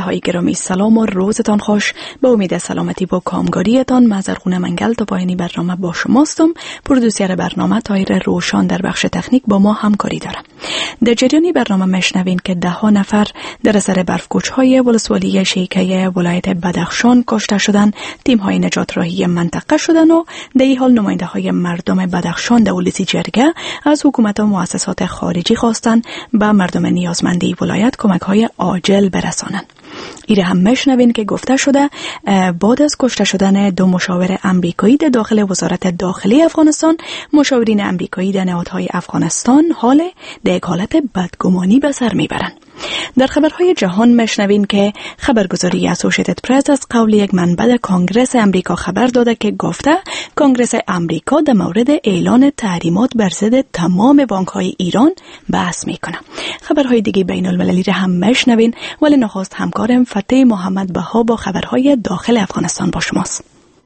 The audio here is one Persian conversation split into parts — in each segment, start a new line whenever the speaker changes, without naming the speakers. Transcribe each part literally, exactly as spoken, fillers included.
های گرامی سلام و روزتان خوش. به امید سلامتی با کامگاریتان مزرخونه منگل تا پایانی برنامه با شماستم. پرودوسر برنامه طاهر روشان در بخش تکنیک با ما همکاری دارم. در جریان برنامه مشنوین که ده ها نفر در اثر برفکوچ‌های ولسوالی شیکه ولایت بدخشان کشته شدند. تیم‌های نجات راهی منطقه شدند و در این حال نماینده‌های مردم بدخشان در ولسی جرگه از حکومت و مؤسسات خارجی خواستند به مردم نیازمندی ولایت کمک‌های عاجل برسانند. ایره هم مشنوین که گفته شده بعد از کشته شدن دو مشاور امریکایی در داخل وزارت داخلی افغانستان، مشاورین امریکایی در نهادهای افغانستان حال در یک حالت بدگمانی به سر میبرند. در خبرهای جهان مشنوین که خبرگزاری اسوسییتد پرس از قول یک منبع در کانگرس امریکا خبر داده که گفته کانگرس امریکا در مورد اعلان تحریمات بر ضد تمام بانک‌های ایران بحث میکنه. خبرهای دیگه بین المللی را هم مشنوین، ولی نخست همکارم فتح محمد بها با خبرهای داخل افغانستان با شماست.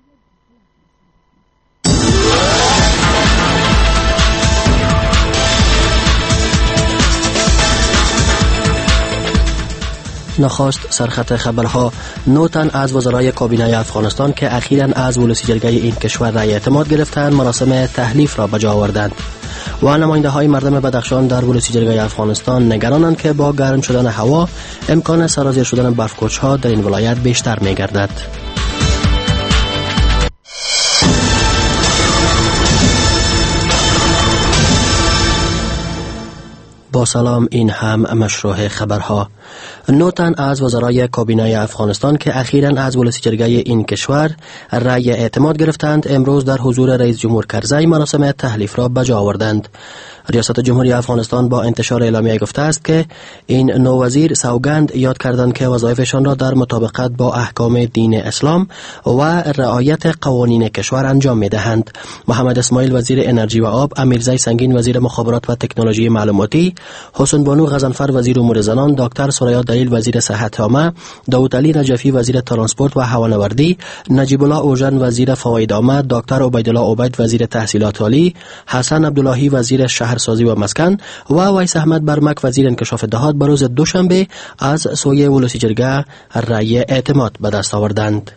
نخست سرخط خبرها. نه تن از وزرای کابینه افغانستان که اخیراً از ولسی جرگه این کشور رأی اعتماد گرفتند مراسم تحلیف را بجا آوردند و نماینده های مردم بدخشان در ولسی جرگه افغانستان نگرانند که با گرم شدن هوا امکان سرازیر شدن برفکوچ‌ها در این ولایت بیشتر می گردد. با سلام، این هم مشروع خبرها. نه تن از وزرای کابینه افغانستان که اخیراً از ولسی جرگه این کشور رأی اعتماد گرفتند امروز در حضور رئیس جمهور کرزی مراسم تحلیف را بجا آوردند. ریاست جمهوری افغانستان با انتشار اعلامیه گفته است که این نو وزیر سوگند یاد کردند که وظایفشان را در مطابقت با احکام دین اسلام و رعایت قوانین کشور انجام می‌دهند. محمد اسماعیل وزیر انرژی و آب، امیرزی سنگین وزیر مخابرات و تکنولوژی معلوماتی، حسن بانو غضنفر وزیر امور زنان، دکتر ثریا دلیل وزیر صحت عامه، داوود علی نجفی وزیر ترانسپورت و هوانوردی، نجیب الله اوژن وزیر فواید عامه، دکتر عبیدالله عبید وزیر تحصیلات عالی، حسن عبداللهی وزیر شهرسازی و مسکن و ویس احمد برمک وزیر انکشاف دهات به روز دوشنبه از سوی ولسی جرگه رأی اعتماد به دست آوردند.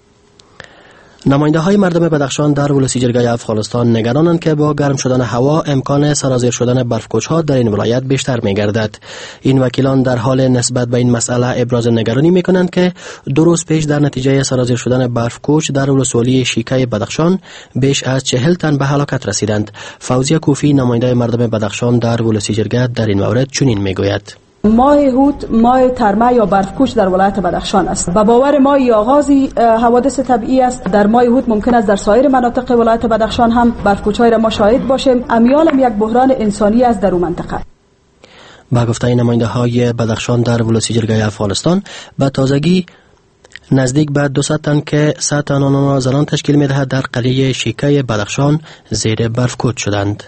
نماینده های مردم بدخشان در ولسی جرگه افغانستان نگرانند که با گرم شدن هوا امکان سرازیر شدن برفکوچ‌ها در این ولایت بیشتر می گردد. این وکیلان در حال نسبت به این مسئله ابراز نگرانی می کنند که دو روز پیش در نتیجه سرازیر شدن برفکوچ در ولسوالی شیکه بدخشان بیش از چهل تن به هلاکت رسیدند. فوزیه کوفی نماینده مردم بدخشان در ولسی جرگه در این مورد چنین می گوید:
ماه هوت ماه ترمه یا برفکوچ در ولایت بدخشان است. به باور ما این آغازی حوادث طبیعی است. در ماه هوت ممکن است در سایر مناطق ولایت بدخشان هم برفکوچ‌های را ما شاهد باشیم. امیال یک بحران انسانی است در اون منطقه.
با گفته نماینده های بدخشان در ولسی جرگه افغانستان، به تازگی نزدیک به دویست تن که صد تن آنها زنان تشکیل می‌دهد در قریه شیکه بدخشان زیر برفکوچ شدند.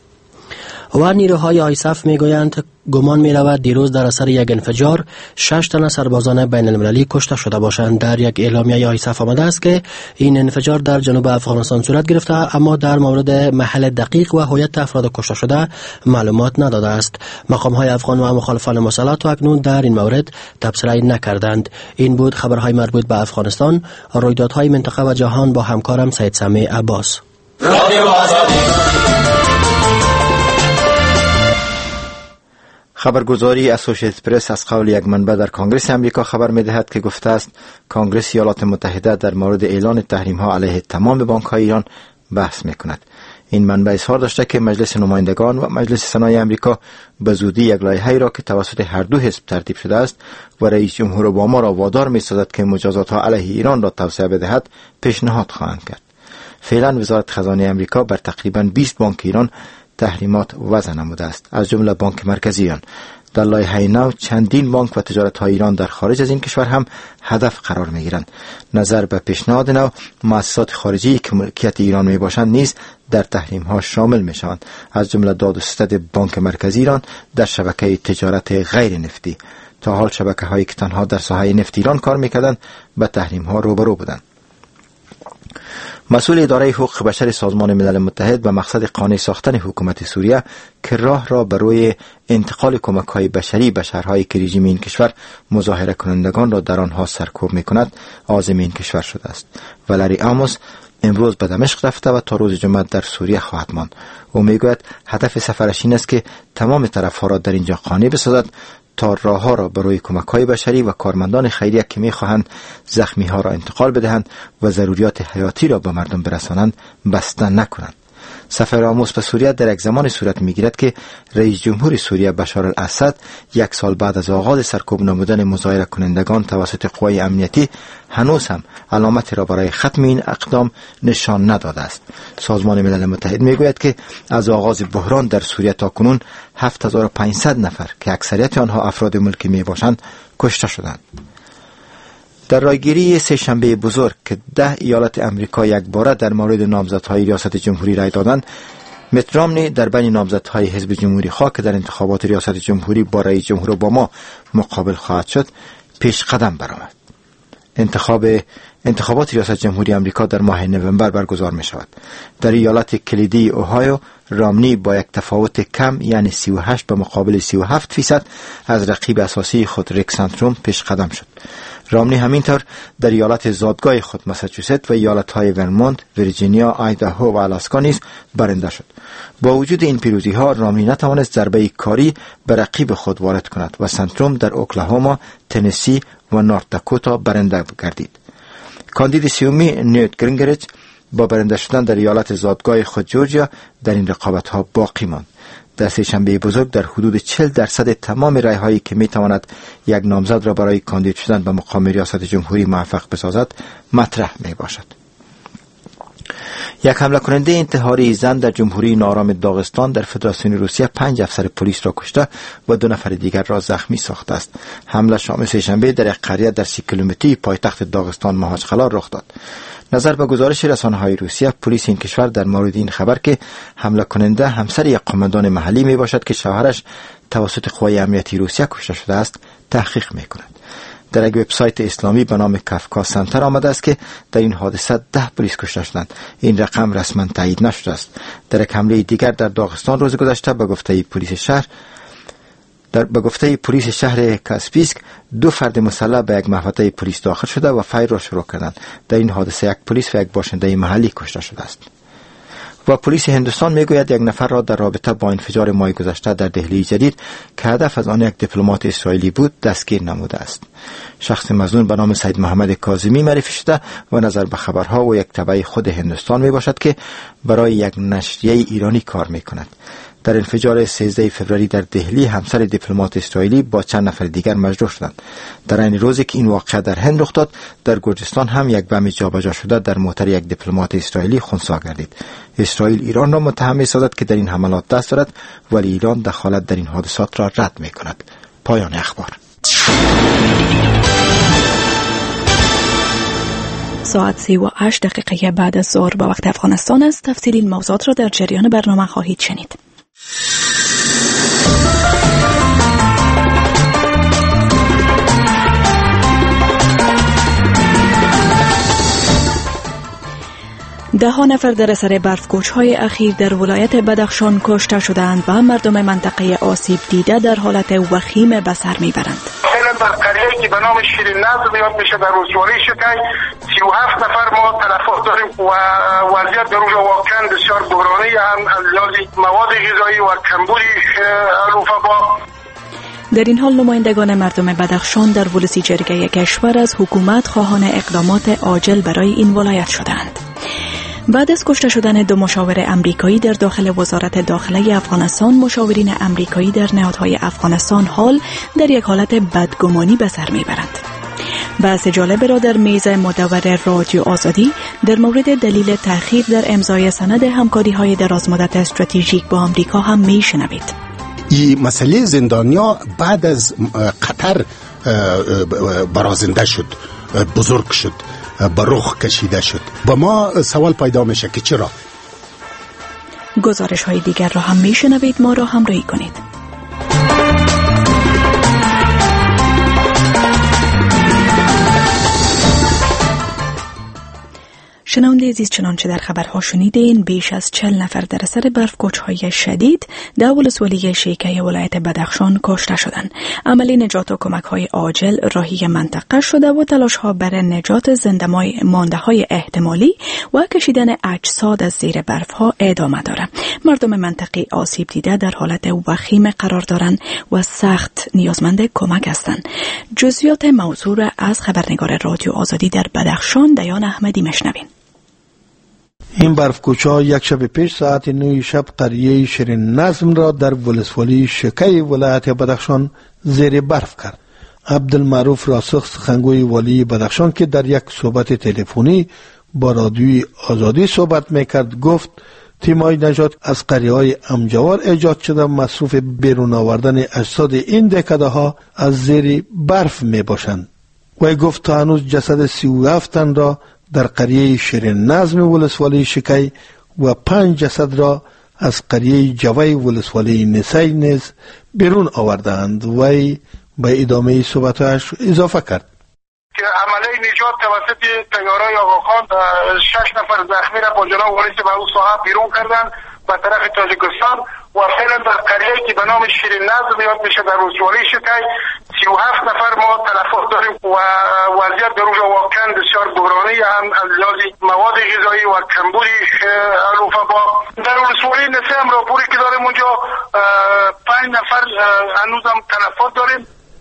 و نیروهای آیسف میگویند گمان می رود دیروز در اثر یک انفجار شش تن سربازان بین المللی کشته شده باشند. در یک اعلامیه آیسف آمده است که این انفجار در جنوب افغانستان صورت گرفته، اما در مورد محل دقیق و هویت افراد کشته شده معلومات نداده است. مقام های افغان و مخالفان مسلح تا اکنون در این مورد تبصره نکردند. این بود خبرهای مربوط به افغانستان. رویدادهای منطقه و جهان با همکارم سید سمیع عباس.
خبرگزاری اسوسییتد پرس از قول یک منبع در کانگرس امریکا خبر می‌دهد که گفته است کانگرس ایالات متحده در مورد اعلان تحریم‌ها علیه تمام بانک‌های ایران بحث می‌کند. این منبع اظهار داشته که مجلس نمایندگان و مجلس سنای امریکا به زودی یک لایحه‌ای را که توسط هر دو حزب ترتیب شده است و رئیس جمهور اوباما را وادار می‌سازد که مجازات‌ها علیه ایران را توسعه بدهد پیشنهاد خواهند کرد. فعلا وزارت خزانه امریکا بر تقریباً بیست بانک ایران تحریمات وضع نموده است، از جمله بانک مرکزی ایران. در لایحه نو چندین بانک و تجارت‌های ایران در خارج از این کشور هم هدف قرار می‌گیرند. نظر به پیشنهاد نو، مؤسسات خارجی که ملکیت ایران میباشند نیز در تحریم‌ها شامل می‌شوند، از جمله داد و ستد بانک مرکزی ایران در شبکه تجارت غیر نفتی. تا حال شبکه‌هایی که تنها در ساحه نفت ایران کار می‌کردند با تحریم‌ها روبرو بودند. مسئول اداره حقوق بشر سازمان ملل متحد به مقصد قانع ساختن حکومت سوریه که راه را برای انتقال کمک‌های بشری به شهرهایی که رژیم این کشور مظاهره کنندگان را در آنها سرکوب می‌کند عازم این کشور شده است. ولری آموس امروز به دمشق رفته و تا روز جمعه در سوریه خواهد ماند. او میگوید هدف سفرش این است که تمام طرف‌ها را در اینجا قانع بسازد تا راه‌ها را برای کمک‌های بشری و کارمندان خیریه که می‌خواهند زخمی‌ها را انتقال بدهند و ضروریات حیاتی را به مردم برسانند بسته نکنند. سفر آموس به سوریه در یک زمان صورت می‌گیرد که رئیس جمهور سوریه بشار الاسد یک سال بعد از آغاز سرکوب نمودن مظاهره کنندگان توسط قوای امنیتی هنوز هم علامتی را برای ختم این اقدام نشان نداده است. سازمان ملل متحد میگوید که از آغاز بحران در سوریه تا کنون هفت هزار و پانصد نفر که اکثریت آنها افراد ملکی میباشند کشته شدند. در رایگیری سه شنبه بزرگ که ده ایالت امریکا یک باره در مورد نامزدهای ریاست جمهوری رای دادند، میت رامنی در بین نامزدهای حزب جمهوری خواه که در انتخابات ریاست جمهوری با رئیس جمهور اوباما مقابل خواهد شد پیش قدم برآمد. انتخاب انتخابات ریاست جمهوری آمریکا در ماه نوامبر برگزار می شود. در ایالت کلیدی اوهایو رامنی با یک تفاوت کم یعنی سی و هشت به مقابل سی و هفت فیصد از رقیب اساسی خود ریک سانتروم پیش قدم شد. رامنی همینطور در ایالت زادگاه خود ماساچوست و ایالت‌های ورمونت، ویرجینیا، آیداهو و آلاسکا نیز برنده شد. با وجود این پیروزی‌ها رامنی نتوانست ضربه کاری به رقیب خود وارد کند و سانتروم در اوکلاهوما، تنسی و نورت داکوتا برنده گردید. کاندید سیومی نیوت گرینگریچ با برنده شدن در ایالت زادگاه خود جورجیا در این رقابت‌ها باقی ماند. در سه شنبه بزرگ در حدود چهل درصد تمام رای‌هایی که می‌تواند یک نامزد را برای کاندید شدن به مقام ریاست جمهوری موفق بسازد مطرح میباشد. یک حمله کننده انتحاری زن در جمهوری ناآرام داغستان در فدراسیون روسیه پنج افسر پلیس را کشته و دو نفر دیگر را زخمی ساخته است. حمله شام سه شنبه در یک قریه در سی کیلومتری پایتخت داغستان ماهاچقلا رخ داد. نظر به گزارش رسانه‌های روسیه، پلیس این کشور در مورد این خبر که حمله کننده همسر یک قماندان محلی می باشد که شوهرش توسط قوای امنیتی روسیه کشته شده است تحقیق می کند. در یک وبسایت اسلامی به نام کافکا سنتر آمده است که در این حادثه ده پلیس کشته شدند. این رقم رسما تایید نشده است. در یک حمله دیگر در داغستان روز گذشته به گفته پلیس شهر در به گفته پلیس شهر کاسپیسک دو فرد مسلح به یک محوطه پلیس داخل شده و فایر را شروع کردند. در این حادثه یک پلیس و یک باشنده محلی کشته شده است. و پلیس هندوستان میگوید یک نفر را در رابطه با انفجار ماه گذشته در دهلی جدید که هدف از آن یک دیپلمات اسرائیلی بود دستگیر نموده است. شخص مظنون به نام سید محمد کاظمی معرفی شده و نظر به خبرها و یک تبع خود هندوستان می باشد که برای یک نشریه ایرانی کار می کند. در انفجار سیزده فوریه در دهلی همسر دیپلمات اسرائیلی با چند نفر دیگر مجروح شدند. در این روزی که این واقعه در هند رخ داد، در گرجستان هم یک بم جابجا شده در موتر یک دیپلمات اسرائیلی خنثی گردید. اسرائیل ایران را متهم می‌سازد که در این حملات دست دارد، ولی ایران دخالت در این حادثات را رد می‌کند. پایان اخبار.
ساعت سی و هشت دقیقه بعد از ظهر به وقت افغانستان است. تفصیل این موضوعات را در جریان برنامه خواهید شنید. ده ها نفر در اثر برف‌کوچ‌های اخیر در ولایت بدخشان کشته شدند و مردم منطقه آسیب دیده در حالت وخیم به سر میبرند.
در قریه‌ای که به نام شیرین نظم یاد میشه در ولسوالی شکی سی و هفت نفر ما تلفات داریم و وضعیت در اونجا واقعا بسیار بحرانی هم از لحاظ مواد غذایی و کمبود الوفبا. در
این حال نمایندگان مردم بدخشان در ولسی جرگه کشور از حکومت خواهان اقدامات عاجل برای این ولایت شدند. بعد از کشته شدن دو مشاور امریکایی در داخل وزارت داخله افغانستان، مشاورین امریکایی در نهادهای افغانستان حال در یک حالت بدگمانی به سر میبرند. بحث جالب را در میز مدور رادیو آزادی در مورد دلیل تأخیر در امضای سند همکاری‌های درازمدت استراتژیک با آمریکا هم میشنوید.
این مسئله زندانیا بعد از قطر برازنده شد، بزرگ شد، به رخ کشیده شد. با ما سوال پیدا میشه که چرا؟
گزارش های دیگر را هم میشنوید. ما را همراهی کنید. شنونده عزیز، چنانچه در خبرها شنیدین، بیش از چهل نفر در اثر برفکوچ‌های شدید در ولسوالی شیکه ولایت بدخشان کشته شدند. عملی نجات و کمک‌های عاجل راهی منطقه شده و تلاش‌ها برای نجات زنده‌های مانده‌های احتمالی و کشیدن اجساد از زیر برف‌ها ادامه دارد. مردم منطقه آسیب دیده در حالت وخیم قرار دارند و سخت نیازمند کمک هستند. جزئیات موضوع را از خبرنگار رادیو آزادی در بدخشان دیان احمدی مشنوین.
این برفکوچ‌ها یک شب پیش ساعت نه شب قریه شیرین نظم را در ولسوالی شیکه ولایت بدخشان زیر برف کرد. عبدالمعروف راسخ، سخنگوی والی بدخشان که در یک صحبت تلفنی با رادیوی آزادی صحبت میکرد، گفت تیمای نجات از قریه‌های امجوار ایجاد شده مصروف بیرون آوردن اجساد این دهکده ها از زیر برف می باشند. و گفت تا هنوز جسد سی و هفت تن را در قریه شیرین نظم ولسوالی شکی و پنج جسد را از قریه جوی ولسوالی نسی نیز بیرون آوردند. و به ادامه صحبتش اضافه کرد
که عمله نجات توسط طیاره‌ی آقاخان شش نفر زخمی را با جناب والی به اون ساحه بیرون کردن به طرف تاجیکستان و فعلا در قریه‌ای که به نام شیرین نظم یاد میشه در ولسوالی شکی سی و هفت نفر ما تلفات داریم و وضعیت در اونجا واقعا بسیار بحرانی، هم از لحاظ مواد غذایی و کمبود علوفه. با در ولسوالی نسی هم راپوری که داریم اونجا پنج نفر هنوز هم تلفات داریم.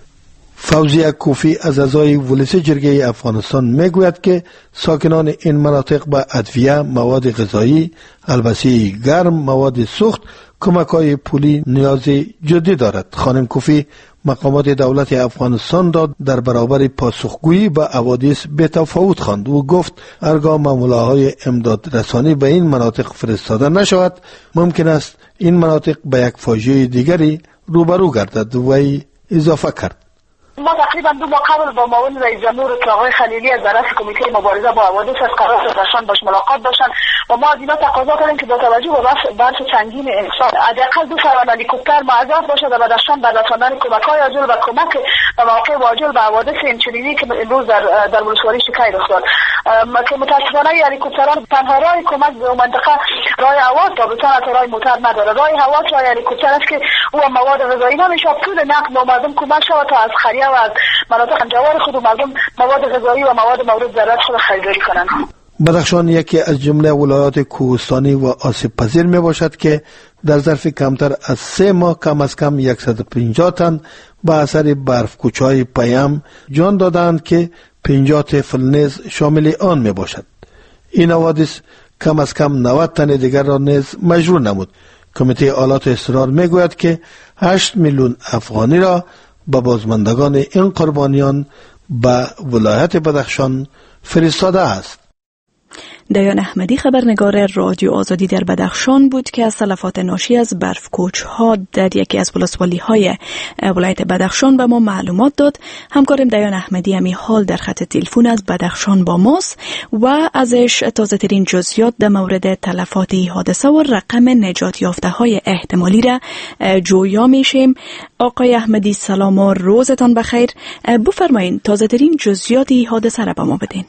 فوزیه کوفی از اعضای ولس جرگه افغانستان میگوید که ساکنان این مناطق به ادویه، مواد غذایی، البسه گرم، مواد سوخت، کمک‌های پولی نیاز جدی دارد. خانم کوفی مقامات دولت افغانستان را در برابر پاسخگویی به حوادث بی‌تفاوت خواند و گفت هرگاه ماموراهای امداد رسانی به این مناطق فرستاده نشود، ممکن است این مناطق به یک فاجعه دیگری روبرو گردد. و اضافه کرد
ما تقریبا دو ماه قبل با معاون رئیس جمهور آقای خلیلی از طرف کمیته مبارزه با حوادث از قرار بدخشان باش ملاقات داشتن و ما از اینا تقاضا کردیم که با توجه به برف سنگین امسال حداقل دو سوار هلیکوپتر معذرت باشه در بدخشان برای رساندن کمک‌های عاجل و کمک به مواقع عاجل به حوادث اینچنینی که امروز در در ولسوالی شکی رخ داد. که متاسفانه هلیکوپترها تنها راه کمک به منطقه راه هوا تا بتونه راه موتور نداره. راه هوا راه هلیکوپتر است که او مواد غذایی نمیشه پول نقد به مردم کمک شود تا از خریه و از مناطق انجوار خود و مردم مواد غذایی و مواد مورد ضرورت خود خریداری کنند.
بدخشان یکی از جمله ولایات کوهستانی و آسیب پذیر می باشد که در ظرف کمتر از سه ماه کم از کم صد و پنجاه تن به اثر برفکوچ‌های پیام جان دادند که پنجاه طفل نیز شامل آن می باشد. این حوادث کم از کم نود تن دیگر را نیز مجروح نمود. کمیته آلات اضطرار می گوید که هشت میلیون افغانی را به بازماندگان این قربانیان به ولایت بدخشان فرستاده است.
دیان احمدی خبرنگار رادیو آزادی در بدخشان بود که از تلفات ناشی از برفکوچ‌ها در یکی از ولسوالی‌های ولایت بدخشان به ما معلومات داد. همکارم دیان احمدی همی حال در خط تلفن از بدخشان با ماست و ازش تازه ترین جزئیات در مورد تلفات حادثه و رقم نجات یافته های احتمالی را جویا میشیم. آقای احمدی سلام و روزتان بخیر. بفرمایید تازه ترین جزئیات حادثه را به ما بدین.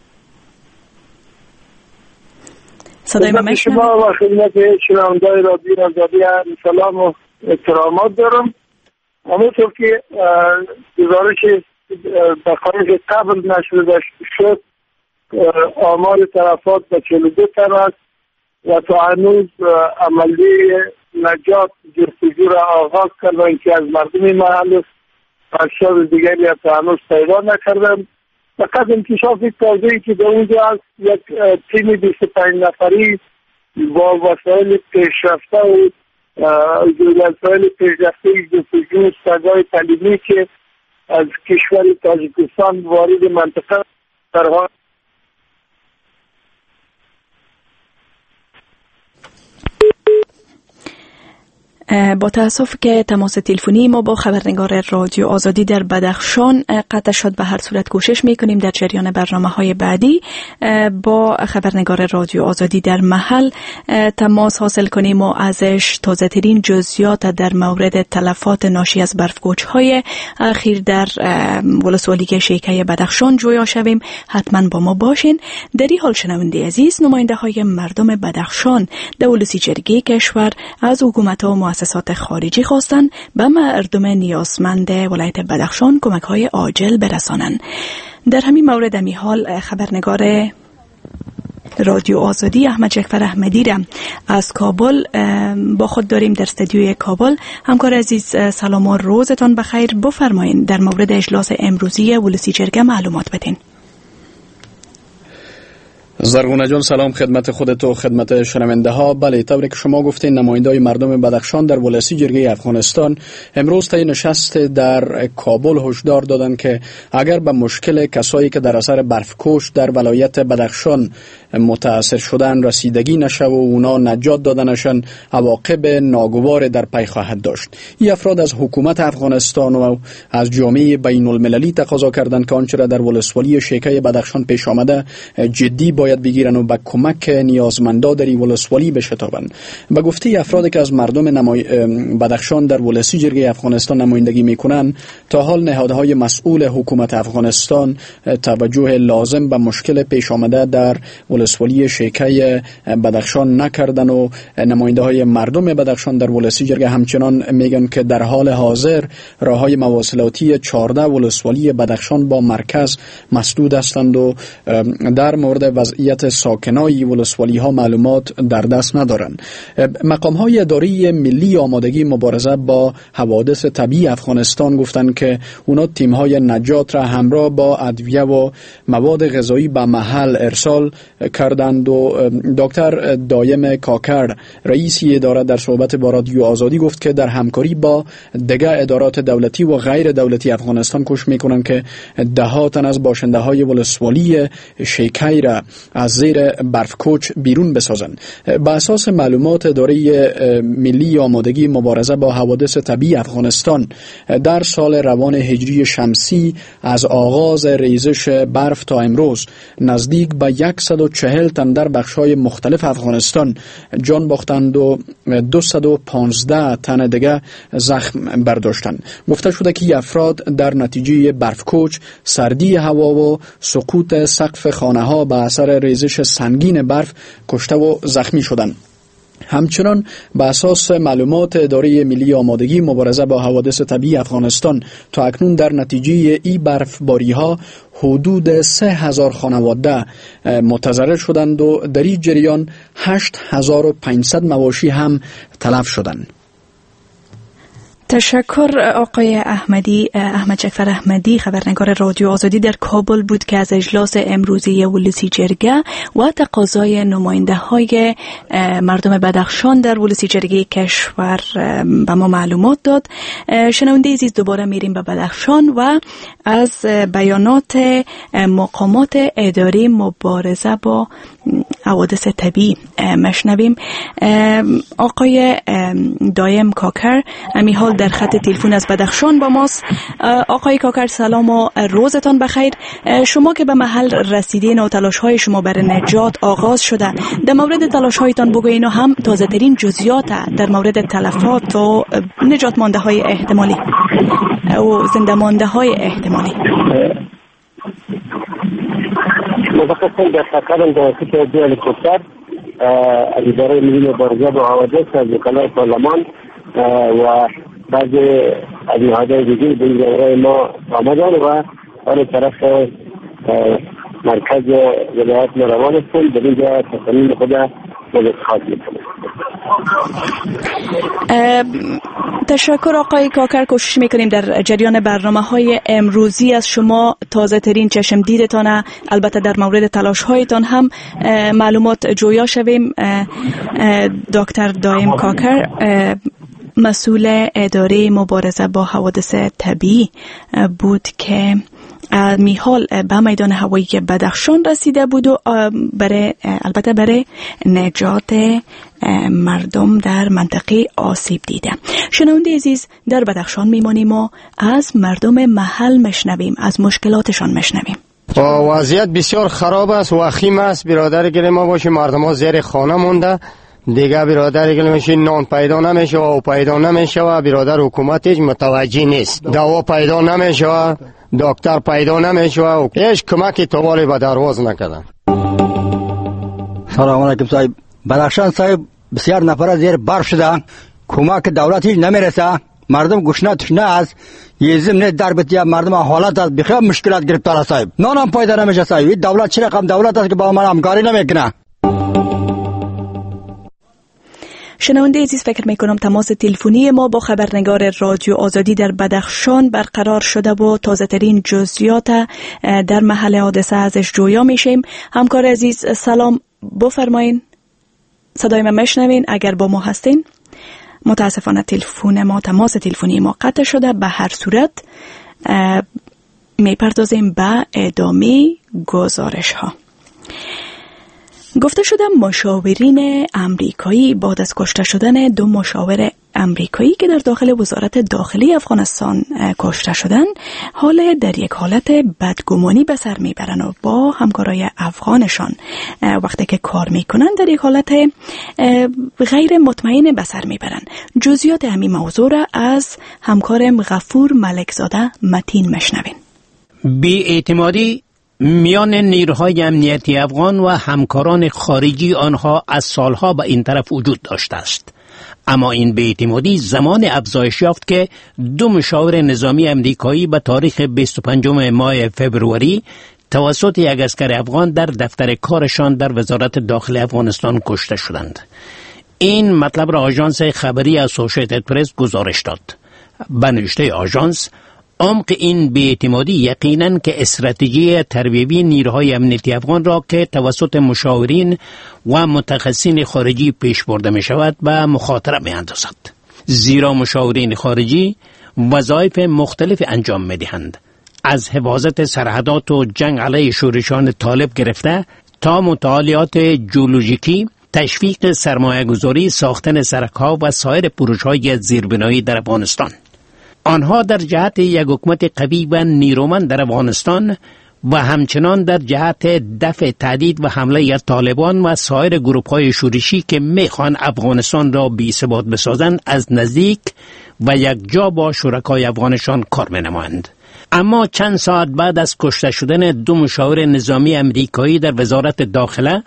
صدای ما
شما و خدمت شنوندگان رادیو آزادی سلام و احترامات دارم. همونطور که گزارش دقایق قبل نشر شد آمار تلفات به چهل و دو تن است و تا هنوز عملی نجات جستجو را آغاز کردن که از مردم محل افراد دیگری تا هنوز پیدا نکردند. فقط انکشاف تازه‌ای که در اونجا هست یک تیم بیست و پنج نفری با وسایل پیشرفته و وسایل پیشرفته جستجو سگای تعلیمی که از کشور تاجیکستان وارد منطقه در حال
با تاسف که تماس تلفنی ما با خبرنگار رادیو آزادی در بدخشان قطع شد. به هر صورت کوشش میکنیم در جریان برنامه های بعدی با خبرنگار رادیو آزادی در محل تماس حاصل کنیم و ازش تازه ترین جزئیات در مورد تلفات ناشی از برفکوچ های اخیر در ولسوالی شیکه بدخشان جویا شویم. حتما با ما باشین. در این حال شنونده عزیز، نماینده های مردم بدخشان در ولسی جرگه کشور از حکومت و مؤسسات خارجی خواستن به مردم نیازمند ولایت بدخشان کمک های عاجل برسانند. در همین مورد می حال خبرنگار رادیو آزادی احمد جعفر احمدی را از کابل با خود داریم در استودیوی کابل. همکار عزیز سلام و روزتان بخیر. بفرمایید در مورد اجلاس امروزی ولسی جرگه معلومات بدین.
زرغونه جان سلام خدمت خودت و خدمت شنونده ها. بله، طوری که شما گفتین نمایندای مردم بدخشان در ولسی جرگه افغانستان امروز طی نشست در کابل هشدار دادند که اگر به مشکل کسایی که در اثر برفکوش در ولایت بدخشان متاثر شدن رسیدگی نشه و اونا نجات داده نشن، عواقب ناگوار در پی خواهد داشت. این افراد از حکومت افغانستان و از جامعه بین المللی تقاضا کردند که آنچه را در ولسوالی شیکه بدخشان پیش آمده جدی باید بگیرن و به کمک نیازمندا در ولسوالی بشتابند. به گفته افرادی که از مردم نمای... بدخشان در ولسی جرگه افغانستان نمایندگی میکنن، تا حال نهادهای مسئول حکومت افغانستان توجه لازم به مشکل پیش آمده در ولسوالی شیکه بدخشان نکردن و نماینده های مردم بدخشان در ولسی جرگه همچنان میگن که در حال حاضر راههای مواصلاتی چهارده ولسوالی بدخشان با مرکز مسدود هستند و در مورد وضعیت ساکنای ولسوالی ها معلومات در دست ندارند. مقام های اداری ملی آمادگی مبارزه با حوادث طبیعی افغانستان گفتند که اونا تیم های نجات را همراه با ادویه و مواد غذایی به محل ارسال کردند و دکتر دایم کاکر رئیس اداره در صحبت با رادیو آزادی گفت که در همکاری با دیگر ادارات دولتی و غیر دولتی افغانستان کوشش میکنند که ده ها تن از باشنده های ولسوالی شیکه را از زیر برفکوچ بیرون بسازند. با اساس معلومات اداره ملی آمادگی مبارزه با حوادث طبیعی افغانستان در سال روان هجری شمسی از آغاز ریزش برف تا امروز نزدیک به صد و چهل تن در بخش‌های مختلف افغانستان جان باختند و دویست و پانزده تن دیگر زخم برداشتند. گفته شده که افراد در نتیجه برفکوچ، سردی هوا و سقوط سقف خانه‌ها به اثر ریزش سنگین برف کشته و زخمی شدند. همچنان به اساس معلومات اداره ملی آمادگی مبارزه با حوادث طبیعی افغانستان تا اکنون در نتیجه ای برفباری ها حدود سه هزار خانواده متضرر شدند و در این جریان هشت هزار و پانصد مواشی هم تلف شدند.
تشکر آقای احمدی. احمد جعفر احمدی خبرنگار رادیو آزادی در کابل بود که از اجلاس امروزی ولسی جرگه و تقاضای نماینده های مردم بدخشان در ولسی جرگه کشور به ما معلومات داد. شنونده عزیز، دوباره میریم به بدخشان و از بیانات مقامات اداره مبارزه با حوادث طبیعی مشنویم. آقای دایم کاکر امی حال در خط تلفن از بدخشان با ماست. آقای کاکر سلام و روزتان بخیر. شما که به محل رسیدین و تلاش های شما برای نجات آغاز شده، در مورد تلاش هایتان بگوین و هم تازه ترین جزئیات در مورد تلفات و نجات مانده های احتمالی و زنده مانده های احتمالی.
متخصص در خطر توسط دو هلیکوپتر از اداره ملی مبارزه با حوادث از وکلای پارلمان و بعضی از نهادهای دیگر به این دوره ما آمدن و آن طرف مرکز ولایت ما روان هستند. در اینجا تصمیم خود ملتخاط میکنند.
تشکر آقای کاکر. کوشش میکنیم در جریان برنامه های امروزی از شما تازه ترین چشم دیدتان، البته در مورد تلاش هایتان هم معلومات جویا شویم. دکتر دایم کاکر مسئول اداره مبارزه با حوادث طبیعی بود که میحال به میدان هوایی بدخشان رسیده بود و برای البته برای نجات مردم در منطقه آسیب دیده. شنونده عزیز، در بدخشان میمانیم و از مردم محل مشنویم، از مشکلاتشان مشنویم.
وضعیت بسیار خراب است و خیم است. برادر گل ما باشه مردم ها زیر خانه مونده دیگه. برادر گل میشه نان پیدا نمیشه و پیدا نمیشه و برادر حکومت هیچ متوجه نیست. دوا پیدا نمیشه و دکتر پیدا نمیشه و هیچ کمکی توالی به درواز نکردن.
سلام علیکم صاحب. بدخشان صاحب بسیار نفر زیر برف شده، کمک دولت هیچ نمیرسه، مردم گشنه تشنه است، یه زمین در بتیا مردم حالت است بخیر مشکلات گرفتار است صاحب. نانم پیدا نمیشه صاحب. دولت چه رقم دولت است که با ما همکاری نمیکنه.
شنونده عزیز، فکر میکنم تماس تلفنی ما با خبرنگار رادیو آزادی در بدخشان برقرار شده و تازه ترین جزئیات در محل حادثه ازش جویا میشیم. همکار عزیز سلام، بفرمایین. صدای من میشنوین؟ اگر با ما هستین؟ متاسفانه تلفن ما تماس تلفنی ما قطع شده. به هر صورت میپردازیم به ادامه گزارش ها. گفته شده مشاورین امریکایی بعد از کشته شدن دو مشاور امریکایی که در داخل وزارت داخلی افغانستان کشته شدن، حال در یک حالت بدگمانی به سر میبرن و با همکارای افغانشان وقتی که کار میکنن در یک حالت غیر مطمئن به سر میبرن. جزئیات همین موضوع را از همکارم غفور ملکزاده متین مشنوین.
بی‌اعتمادی میان نیروهای امنیتی افغان و همکاران خارجی آنها از سالها به این طرف وجود داشته است، اما این بی‌اعتمادی زمان افزایش یافت که دو مشاور نظامی امریکایی به تاریخ بیست و پنجم ماه فوریه توسط یک عسکر افغان در دفتر کارشان در وزارت داخلی افغانستان کشته شدند. این مطلب را آژانس خبری اسوسییتد پرس گزارش داد. به نوشته آژانس، عمق این بی‌اعتمادی یقیناً که استراتژی تربیوی نیروهای امنیتی افغان را که توسط مشاورین و متخصصین خارجی پیش برده می شود به مخاطره می اندازد. زیرا مشاورین خارجی وظایف مختلف انجام می دهند، از حفاظت سرحدات و جنگ علیه شورشان طالب گرفته تا مطالعات جیولوژیکی، تشویق سرمایه گذاری، ساختن سرک‌ها و سایر پروژه‌های زیربنایی در افغانستان. آنها در جهت یک حکومت قوی و نیرومند در افغانستان و همچنان در جهت دفع تهدید و حمله طالبان و سایر گروه‌های شورشی که می‌خواهند افغانستان را بی‌ثبات بسازند از نزدیک و یک جا با شرکای افغانشان کار می‌نمایند. اما چند ساعت بعد از کشته شدن دو مشاور نظامی امریکایی در وزارت داخله،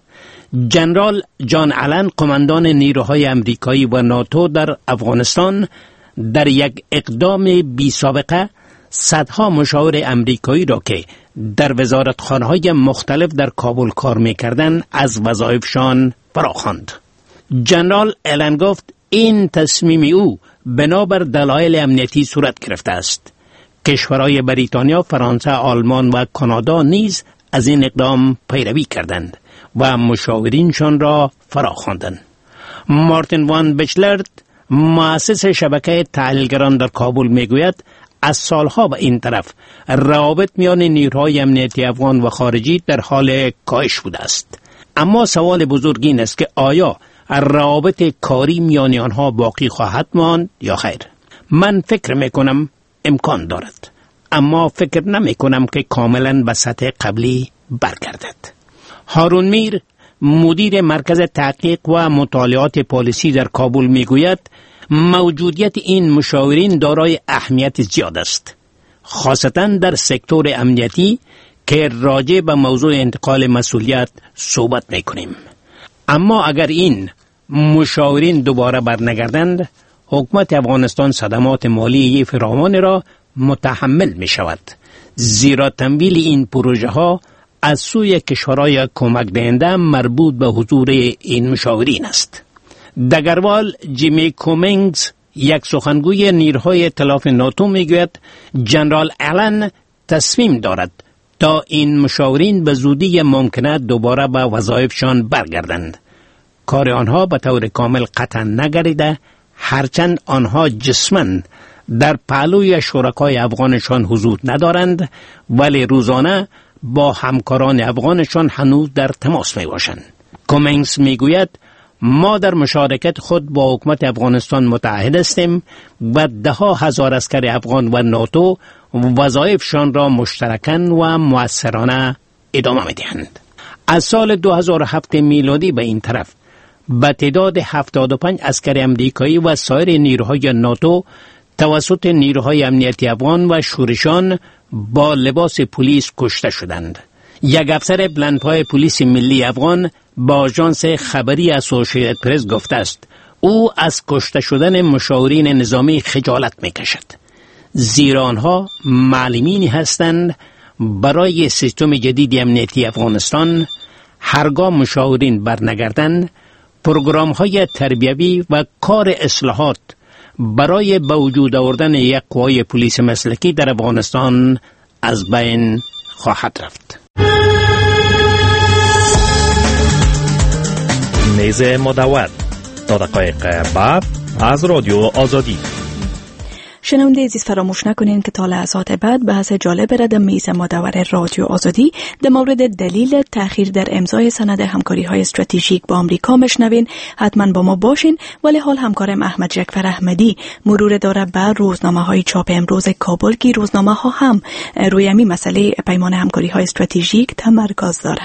جنرال جان آلن، قماندان نیروهای امریکایی و ناتو در افغانستان، در یک اقدام بی سابقه صدها مشاور امریکایی را که در وزارتخانه‌های مختلف در کابل کار می‌کردند از وظایفشان فراخواند. جنرال آلن گفت این تصمیم او بنابر دلایل امنیتی صورت گرفته است. کشورهای بریتانیا، فرانسه، آلمان و کانادا نیز از این اقدام پیروی کردند و مشاورینشان را فراخواندند. مارتین وان بچلرد، مؤسس شبکه تحلیلگران در کابل، میگوید از سالها به این طرف روابط میان نیروهای امنیتی افغان و خارجی در حال کاهش بوده است. اما سوال بزرگ این است که آیا روابط کاری میان آنها باقی خواهد ماند یا خیر؟ من فکر میکنم امکان دارد، اما فکر نمی کنم که کاملا به سطح قبلی برگردد. هارون میر، مدیر مرکز تحقیق و مطالعات پالیسی در کابل، میگوید موجودیت این مشاورین دارای اهمیت زیاد است، خاصتا در سکتور امنیتی که راجع به موضوع انتقال مسئولیت صحبت میکنیم. اما اگر این مشاورین دوباره برنگردند، حکومت افغانستان صدمات مالی فراوان را متحمل می شود، زیرا تمویل این پروژه ها از سوی کشورهای کمک دهنده مربوط به حضور این مشاورین است. دگروال جیمی کومینگز، یک سخنگوی نیروهای ائتلاف ناتو، میگوید جنرال آلن تصمیم دارد تا این مشاورین به زودی ممکنه دوباره به وظایفشان برگردند. کار آنها به طور کامل قطع نگردیده، هرچند آنها جسماً در پهلوی شرکای افغانشان حضور ندارند، ولی روزانه با همکاران افغانشان هنوز در تماس می باشند. کومینگز می گوید ما در مشارکت خود با حکومت افغانستان متعهد هستیم و ده ها هزار عسکر افغان و ناتو وظایفشان را مشترکاً و مؤثرانه ادامه می دهند. از سال دو هزار و هفت میلادی به این طرف به تعداد هفتاد و پنج عسکر امریکایی و سایر نیروهای ناتو توسط نیروهای امنیتی افغان و شورشان با لباس پلیس کشته شدند. یک افسر بلندپای پلیس ملی افغان با آژانس خبری اسوسییتد پرس گفته است او از کشته شدن مشاورین نظامی خجالت می‌کشد، زیرا آنها معلمینی هستند برای سیستم جدید امنیتی افغانستان. هرگاه مشاورین برنگردند، پروگرام‌های تربیوی و کار اصلاحات برای به وجود آوردن یک قوای پلیس مسلکی در افغانستان از بین خواهد رفت.
میز مدور تا دقایق بعد از رادیو آزادی.
شنونده عزیز فراموش نکنین که تا لحظات بعد بحث جالب را در میز مدور رادیو آزادی در مورد دلیل تأخیر در امضای سند همکاری های استراتژیک با آمریکا مشنوین. حتما با ما باشین. ولی حال همکارم احمد جعفر احمدی مرور داره بر روزنامه های چاپ امروز کابل که روزنامه ها هم روی همین مسئله پیمان همکاری های استراتژیک تمرکز داره.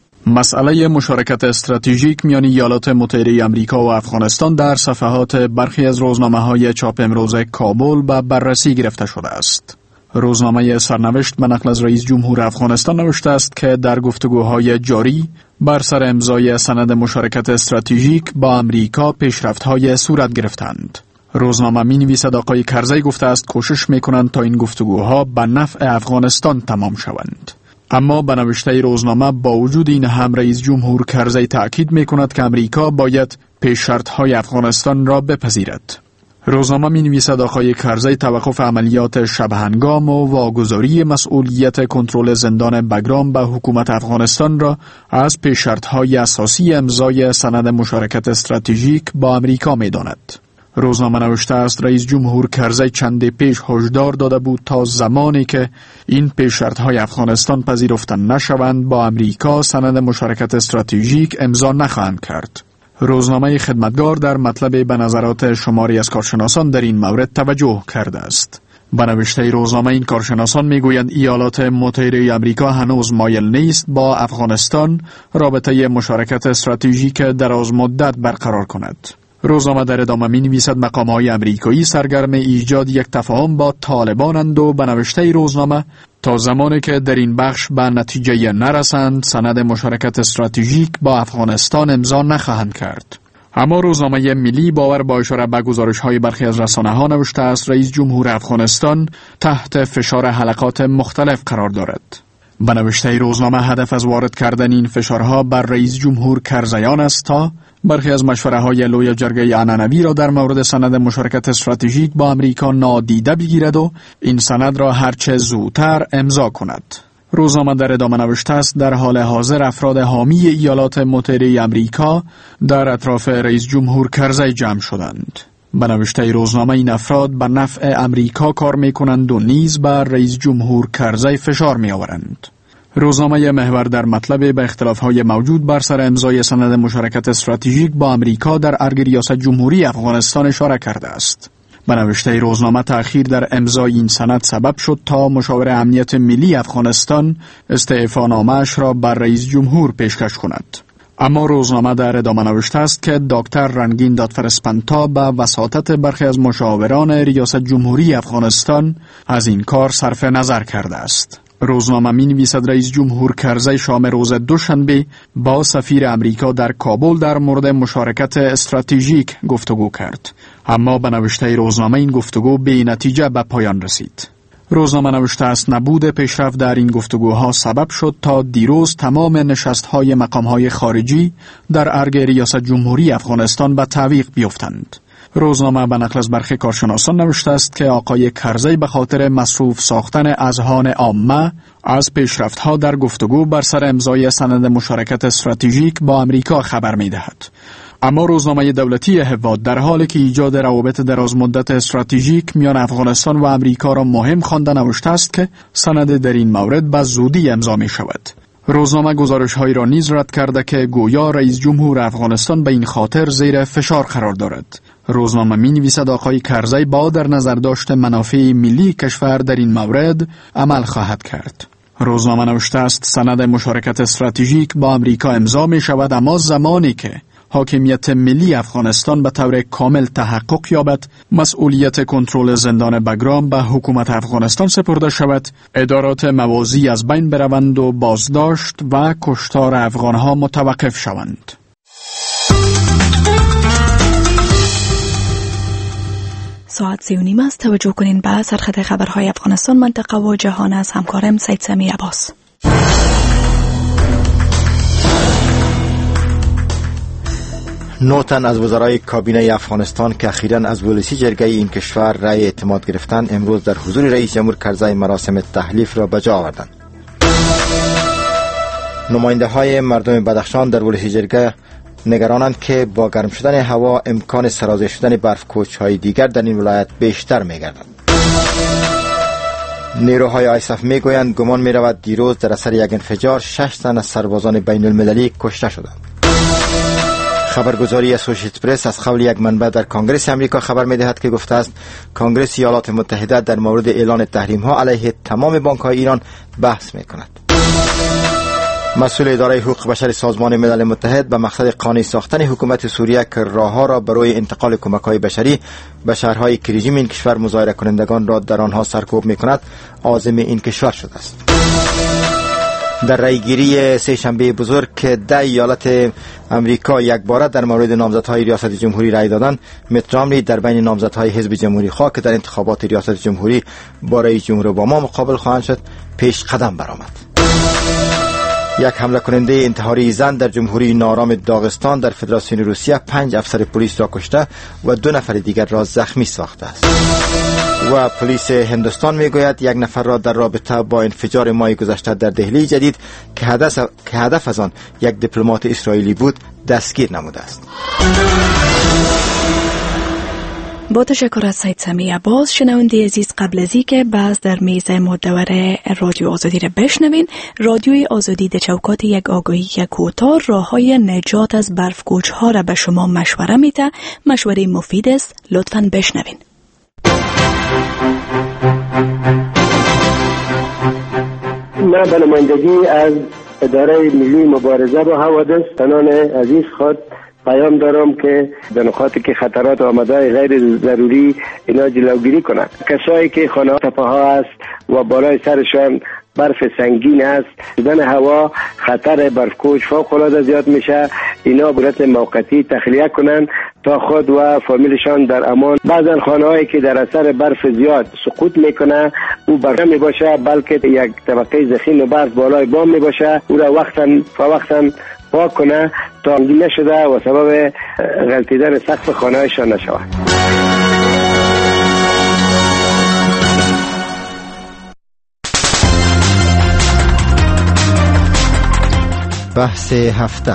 مسئله مشارکت استراتژیک میان ایالات متحده آمریکا و افغانستان در صفحات برخی از روزنامه‌های چاپ امروز کابل به بررسی گرفته شده است. روزنامه سرنوشت به نقل از رئیس جمهور افغانستان نوشته است که در گفتگوهای جاری بر سر امضای سند مشارکت استراتژیک با آمریکا پیشرفت‌های صورت گرفتند. روزنامه می‌نویسد آقای کرزی گفته است کوشش می‌کنند تا این گفتگوها به نفع افغانستان تمام شوند. اما به نوشته روزنامه با وجود این هم رئیس جمهور کرزی تأکید می کند که امریکا باید پیش شرط‌های افغانستان را بپذیرد. روزنامه می نویسد آقای کرزی توقف عملیات شبهنگام و واگذاری مسئولیت کنترل زندان بگرام به حکومت افغانستان را از پیش شرط‌های اساسی امضای سند مشارکت استراتژیک با امریکا می داند. روزنامه نوشته است رئیس جمهور کرزی چند پیش هشدار داده بود تا زمانی که این پیش شرط‌های افغانستان پذیرفته نشوند با امریکا سند مشارکت استراتژیک امضا نخواهند کرد. روزنامه خدمتگار در مطلب به نظرات شماری از کارشناسان در این مورد توجه کرده است. به نوشته روزنامه این کارشناسان میگویند ایالات متحده آمریکا هنوز مایل نیست با افغانستان رابطه مشارکت استراتژیک دراز مدت برقرار کند. روزنامه در ادامه می نویسد مقام‌های امریکایی سرگرم ایجاد یک تفاهم با طالبانند و به نوشته روزنامه تا زمانی که در این بخش به نتیجه نرسند سند مشارکت استراتژیک با افغانستان امضا نخواهند کرد. اما روزنامه ملی باور با اشاره به گزارش‌های برخی از رسانه‌ها نوشته است رئیس جمهور افغانستان تحت فشار حلقات مختلف قرار دارد. به نوشته روزنامه هدف از وارد کردن این فشارها بر رئیس جمهور کرزیان است تا برخی از مشوره‌های لوی جرگه عنعنوی را در مورد سند مشارکت استراتژیک با آمریکا نادیده بگیرد و این سند را هرچه زودتر امضا کند. روزنامه در ادامه نوشته است در حال حاضر افراد حامی ایالات متحده آمریکا در اطراف رئیس جمهور کرزی جمع شدند. به نوشته روزنامه این افراد به نفع امریکا کار می‌کنند و نیز بر رئیس جمهور کرزی فشار می‌آورند. روزنامه محور در مطلب به اختلاف‌های موجود بر سر امضای سند مشارکت استراتژیک با امریکا در ارگ ریاست جمهوری افغانستان اشاره کرده است. به نوشته روزنامه تأخیر در امضای این سند سبب شد تا مشاور امنیت ملی افغانستان استعفانامه‌اش را بر رئیس جمهور پیشکش کند. اما روزنامه در ادامه نوشته است که دکتر رنگین دادفرسپنتا به وساطت برخی از مشاوران ریاست جمهوری افغانستان از این کار صرف نظر کرده است. روزنامه می نویسد رئیس جمهور کرزی شام روز دوشنبه با سفیر امریکا در کابل در مورد مشارکت استراتژیک گفتگو کرد. اما به نوشته روزنامه این گفتگو به نتیجه به پایان رسید. روزنامه نوشته است نبود پیشرفت در این گفتگوها سبب شد تا دیروز تمام نشست‌های مقام‌های خارجی در ارگ ریاست جمهوری افغانستان به تعویق بیفتند. روزنامه به نقل از برخی کارشناسان نوشته است که آقای کرزی به خاطر مصروف ساختن اذهان عامه از پیشرفت‌ها در گفتگو بر سر امضای سند مشارکت استراتژیک با امریکا خبر می‌دهد. اما روزنامه دولتی هواد در حالی که ایجاد روابط درازمدت استراتژیک میان افغانستان و امریکا را مهم خوانده نوشته است که سند در این مورد به زودی امضا می شود. روزنامه گزارش‌هایی را نیز رد کرده که گویا رئیس جمهور افغانستان به این خاطر زیر فشار قرار دارد. روزنامه می نویسد آقای کرزی با در نظر داشت منافع ملی کشور در این مورد عمل خواهد کرد. روزنامه نوشته است سند مشارکت استراتژیک با امریکا امضا می شود، اما زمانی که حاکمیت ملی افغانستان به طور کامل تحقق یابد، مسئولیت کنترل زندان بگرام به حکومت افغانستان سپرده شود، ادارات موازی از بین بروند و بازداشت و کشتار افغانها متوقف شوند.
ساعت سی و نیم است. توجه کنین به سرخط خبرهای افغانستان، منطقه و جهان از همکارم سید سمی عباس.
نه تن از وزرای کابینه افغانستان که اخیراً از ولسی جرگه این کشور رأی اعتماد گرفتند امروز در حضور رئیس جمهور کرزی مراسم تحلیف را به جا آوردند. نماینده های مردم بدخشان در ولسی جرگه نگرانند که با گرم شدن هوا امکان سرازیر شدن برفکوچ های دیگر در این ولایت بیشتر می گردد. نیروهای آیساف می گویند گمان می رود دیروز در اثر یک انفجار شش تن از سربازان بین المللی کشته شدند. خبرگزاری اسوشییتد پرس از قول یک منبع در کنگره امریکا خبر می دهد که گفته است کنگره ایالات متحده در مورد اعلان تحریم ها علیه تمام بانک های ایران بحث می کند. مسئول اداره حقوق بشر سازمان ملل متحد به مقصد قانع ساختن حکومت سوریه که راهها را برای انتقال کمک‌های بشری به شهرهای که رژیم این کشور مظاهره کنندگان را در آنها سرکوب می‌کند عازم این کشور شده است. در رأیگیری سه شنبه بزرگ که ده ایالت امریکا یک باره در مورد نامزدهای ریاست جمهوری رأی دادند، میت رامنی در بین نامزدهای حزب جمهوری خواه که در انتخابات ریاست جمهوری با رئیس جمهور اوباما مقابل خواهند شد پیش قدم برآمد. یک حمله کننده انتحاری زن در جمهوری ناآرام داغستان در فدراسیون روسیه پنج افسر پلیس را کشته و دو نفر دیگر را زخمی ساخته است. و پلیس هندوستان میگوید یک نفر را در رابطه با انفجار ماه گذشته در دهلی جدید که هدف که هدف از آن یک دیپلمات اسرائیلی بود دستگیر نموده است.
با تشکر از سید سمی عباس. شنونده عزیز، قبل از اینکه باز در میز مدور رادیو آزادی را بشنوین، رادیوی آزادی در چوکات یک آگاهی کوتاه راههای نجات از برفکوچ ها را به شما مشوره میده. مشوره مفید است، لطفاً بشنوین.
من به نمایندگی از اداره ملی مبارزه با حوادث زنان عزیز خود پیام دارم که به نقاطی که خطرات آمده غیر ضروری اینا جلوگیری کنند. کسایی که خانه ها تپه ها است و بالای سرشان برف سنگین است، شدن هوا خطر برفکوچ فوق العاده زیاد میشه. اینا بورت موقتی تخلیه کنن تا خود و فامیلشان در امان. بعضا خانه هایی که در اثر برف زیاد سقوط میکنه او برف می باشه بلکه یک طبقه ضخیم و برف بالای بام می باشه، او را وقتا فوقتا پاک کنه تا گیل نشده و سبب غلطیدن سقف خانه هایشان نشود.
بحث هفته.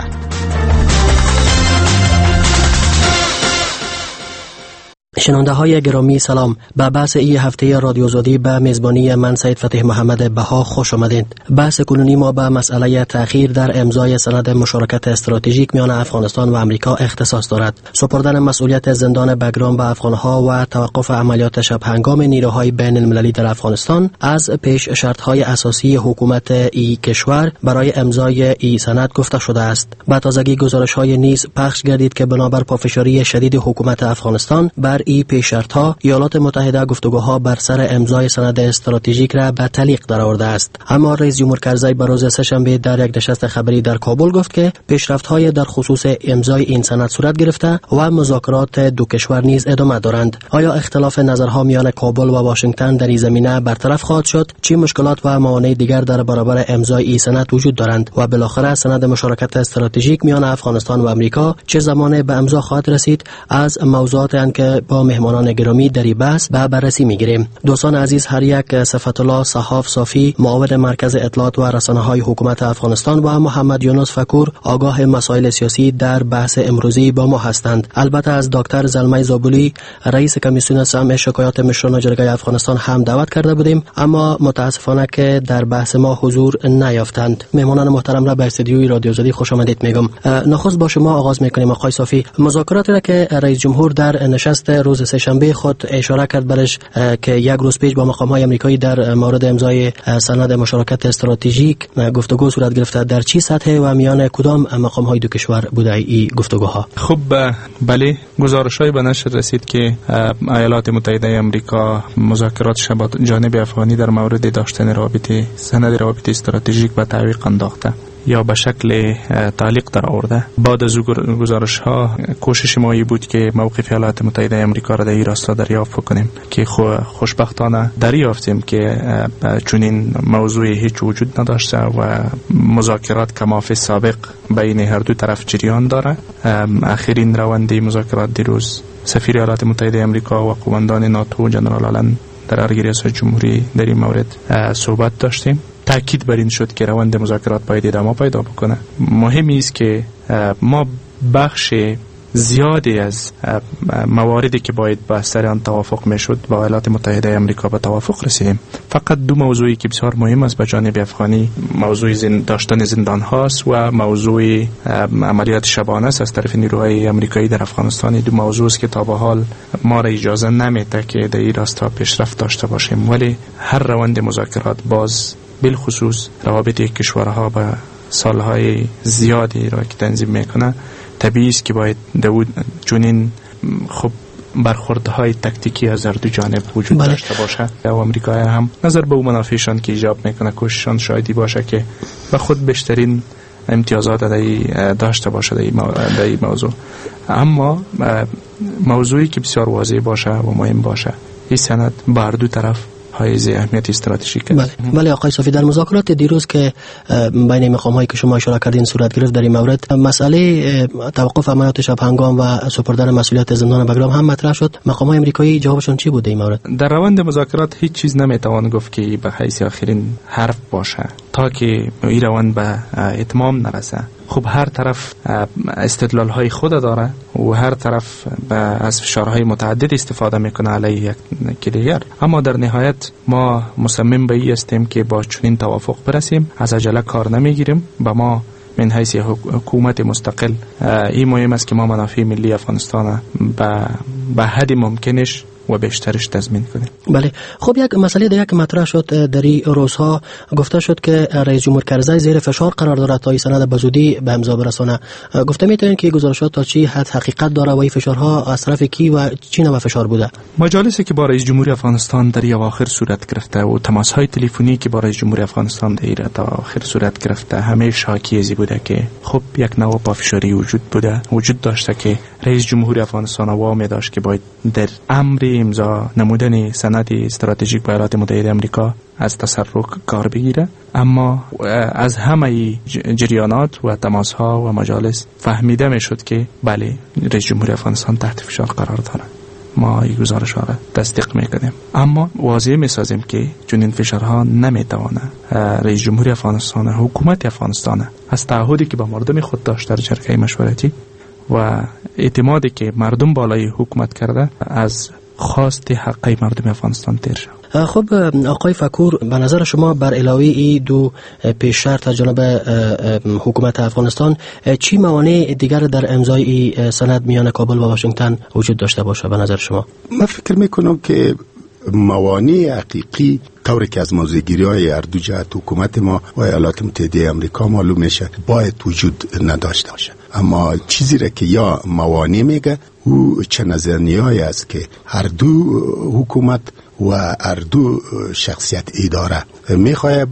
شنونده های گرامی سلام. به بحث ای هفته رادیو آزادی به میزبانی من سید فتح محمد بها خوش آمدید. بحث کنونی ما به مسئله تأخیر در امضای سند مشارکت استراتژیک میان افغانستان و امریکا اختصاص دارد. سپردن مسئولیت زندان بگرام به افغانها و توقف عملیات شب هنگام نیروهای بین المللی در افغانستان از پیش شرط‌های اساسی حکومت ای کشور برای امضای ای سند گفته شده است. به تازگی گزارش‌های نیز پخش گردید که بنابر پافشاری شدید حکومت افغانستان بر ای پیش شرط‌ها ایالات متحده گفتگوها بر سر امضای سند استراتژیک را به تعلیق درآورده است. اما رئیس جمهور کرزی بر روز سه‌شنبه در یک نشست خبری در کابل گفت که پیشرفت‌های در خصوص امضای این سند صورت گرفته و مذاکرات دو کشور نیز ادامه دارند. آیا اختلاف نظرها میان کابل و واشنگتن در این زمینه برطرف خواهد شد؟ چه مشکلات و موانع دیگر در برابر امضای این سند وجود دارند و بالاخره سند مشارکت استراتژیک میان افغانستان و امریکا چه زمانه به امضا خواهد رسید؟ از موضوعاتی که با با مهمانان گرامی در این بحث به بررسی میگیریم. دوستان عزیز، هر یک صفت الله صحاف صافی، معاون مرکز اطلاعات و رسانه‌های حکومت افغانستان و محمد یونس فکور، آگاه مسائل سیاسی، در بحث امروزی با ما هستند. البته از دکتر زلمه زابلی، رئیس کمیسیون سمع شکایات مشران جرگه افغانستان هم دعوت کرده بودیم، اما متاسفانه که در بحث ما حضور نیافتند. مهمانان محترم را به استودیوی رادیو زدی خوش آمدید میگم. نخست با شما آغاز میکنیم آقای صافی. مذاکراتی را که رئیس جمهور در نشست روز سه‌شنبه خود اشاره کرد برش که یک روز پیش با مقام‌های آمریکایی در مورد امضای سند مشارکت استراتژیک گفتگو صورت گرفته، در چه سطح و میان کدام مقام‌های دو کشور بوده این گفتگوها؟
خب بله، گزارش‌های به نشر رسید که ایالات متحده آمریکا مذاکراتش با جانب افغانی در مورد داشتن رابطه سند رابطه استراتژیک به تعویق انداخته یا به شکل تعلیق در آورده. بعد از گزارش ها کوشش ما ای بود که موقف ایالات متحده آمریکا را در این راستا دریافت بکنیم که خوشبختانه دریافتیم که چنین موضوعی هیچ وجود نداشته و مذاکرات کماف سابق بین هر دو طرف جریان داره. اخرین روند مذاکرات دیروز سفیر ایالات متحده آمریکا و قماندان ناتو جنرال آلن در ارگی ریاست جمهوری در این مورد صحبت داشتیم. تاکید بر این شد که روند مذاکرات باید ادامه پیدا بکنه. مهمی است که ما بخش زیادی از مواردی که باید با سر آن توافق میشد با ایالات متحده آمریکا به توافق رسیدیم. فقط دو موضوعی که بسیار مهم است به جانب افغانی، موضوع زند داشتن زندان هاست و موضوع عملیات شبانه است از طرف نیروهای آمریکایی در افغانستان. دو موضوع است که تا به حال ما را اجازه نمیده که در این راستا پیشرفت داشته باشیم، ولی هر روند مذاکرات باز بالخصوص روابط کشورها به سالهای زیادی را که تنظیم میکنه، طبیعی است که باید داود چنین خب برخوردهای تکتیکی از هر دو جانب وجود بله. داشته باشه. و آمریکا هم نظر به اون منافعشان که ایجاب میکنه کوششان شایدی باشه که به خود بیشترین امتیازات داشته باشه در این موضوع. اما موضوعی که بسیار واضح باشه و مهم باشه، این سند بر دو طرف حائز اهمیت استراتژیک است.
بله بله آقای صافی، در مذاکرات دیروز که بین مقام‌هایی که شما اشاره کردین صورت گرفت در این مورد، مسئله توقف عملیات شب هنگام و سپردن مسئولیت زندان بگرام هم مطرح شد. مقام‌های آمریکایی جوابشون چی بود در این مورد؟
در روند مذاکرات هیچ چیز نمیتوان گفت که به حیث آخرین حرف باشه تا که این روند به اتمام نرسه. خب هر طرف استدلال های خود داره و هر طرف از فشارهای متعدد استفاده میکنه علیه یک دیگر، اما در نهایت ما مصمم به این هستیم که با چنین توافق برسیم. از عجله کار نمیگیریم. با ما من حیث حکومت مستقل این مهم است که ما منافع ملی افغانستان به به حد ممکنش و بیشترش تضمین کنیم.
بله. خب یک مسئله دیگه که مطرح شد در این روزها، گفته شد که رئیس جمهور کرزی زیر فشار قرار دارد تا این سند به زودی به امضا برسانه. گفته میتونین که گزارشات تا چی حد حقیقت داره و این فشارها از طرف کی و چی نوع فشار بوده؟
مجالسی که با رئیس جمهور افغانستان در اواخر صورت گرفته و تماس‌های تلفنی که با رئیس جمهور افغانستان در اواخر صورت گرفته، همه شاکی ازی بوده که خب یک نوع پافشاری وجود بوده وجود داشته که رئیس جمهور افغانستان وامی داشت که باید در امر امضا نمودن سند استراتژیک با ایالات متحده آمریکا از تسرع کار بگیره. اما از همه جریانات و تماس‌ها و مجالس فهمیده میشد که بله رئیس جمهور افغانستان تحت فشار قرار داره. ما این گزارش‌ها را تصدیق میکنیم، اما واضح میسازیم که چنین فشارها نمیتوانه رئیس جمهور افغانستان، حکومت افغانستان از تعهدی که با مردم خود داشت در جرگه مشورتی و اعتمادی که مردم بالای حکومت کرده از خواست حقی مردم افغانستان تیر شد.
خب آقای فکور، به نظر شما بر علاوه این دو پیش شرط از جانب حکومت افغانستان چی موانع دیگر در امضای این سند میان کابل و واشنگتن وجود داشته باشه به نظر شما؟
من فکر میکنم که موانع حقیقی طوری که از موضوعگیری های هر دو جهت حکومت ما و ایالات متحده آمریکا معلوم میشه باید وجود نداشته باشه. اما چیزی را که یا موانع میگه او چه نظریه‌ای است که هر دو حکومت و هر دو شخصیت اداره میخواد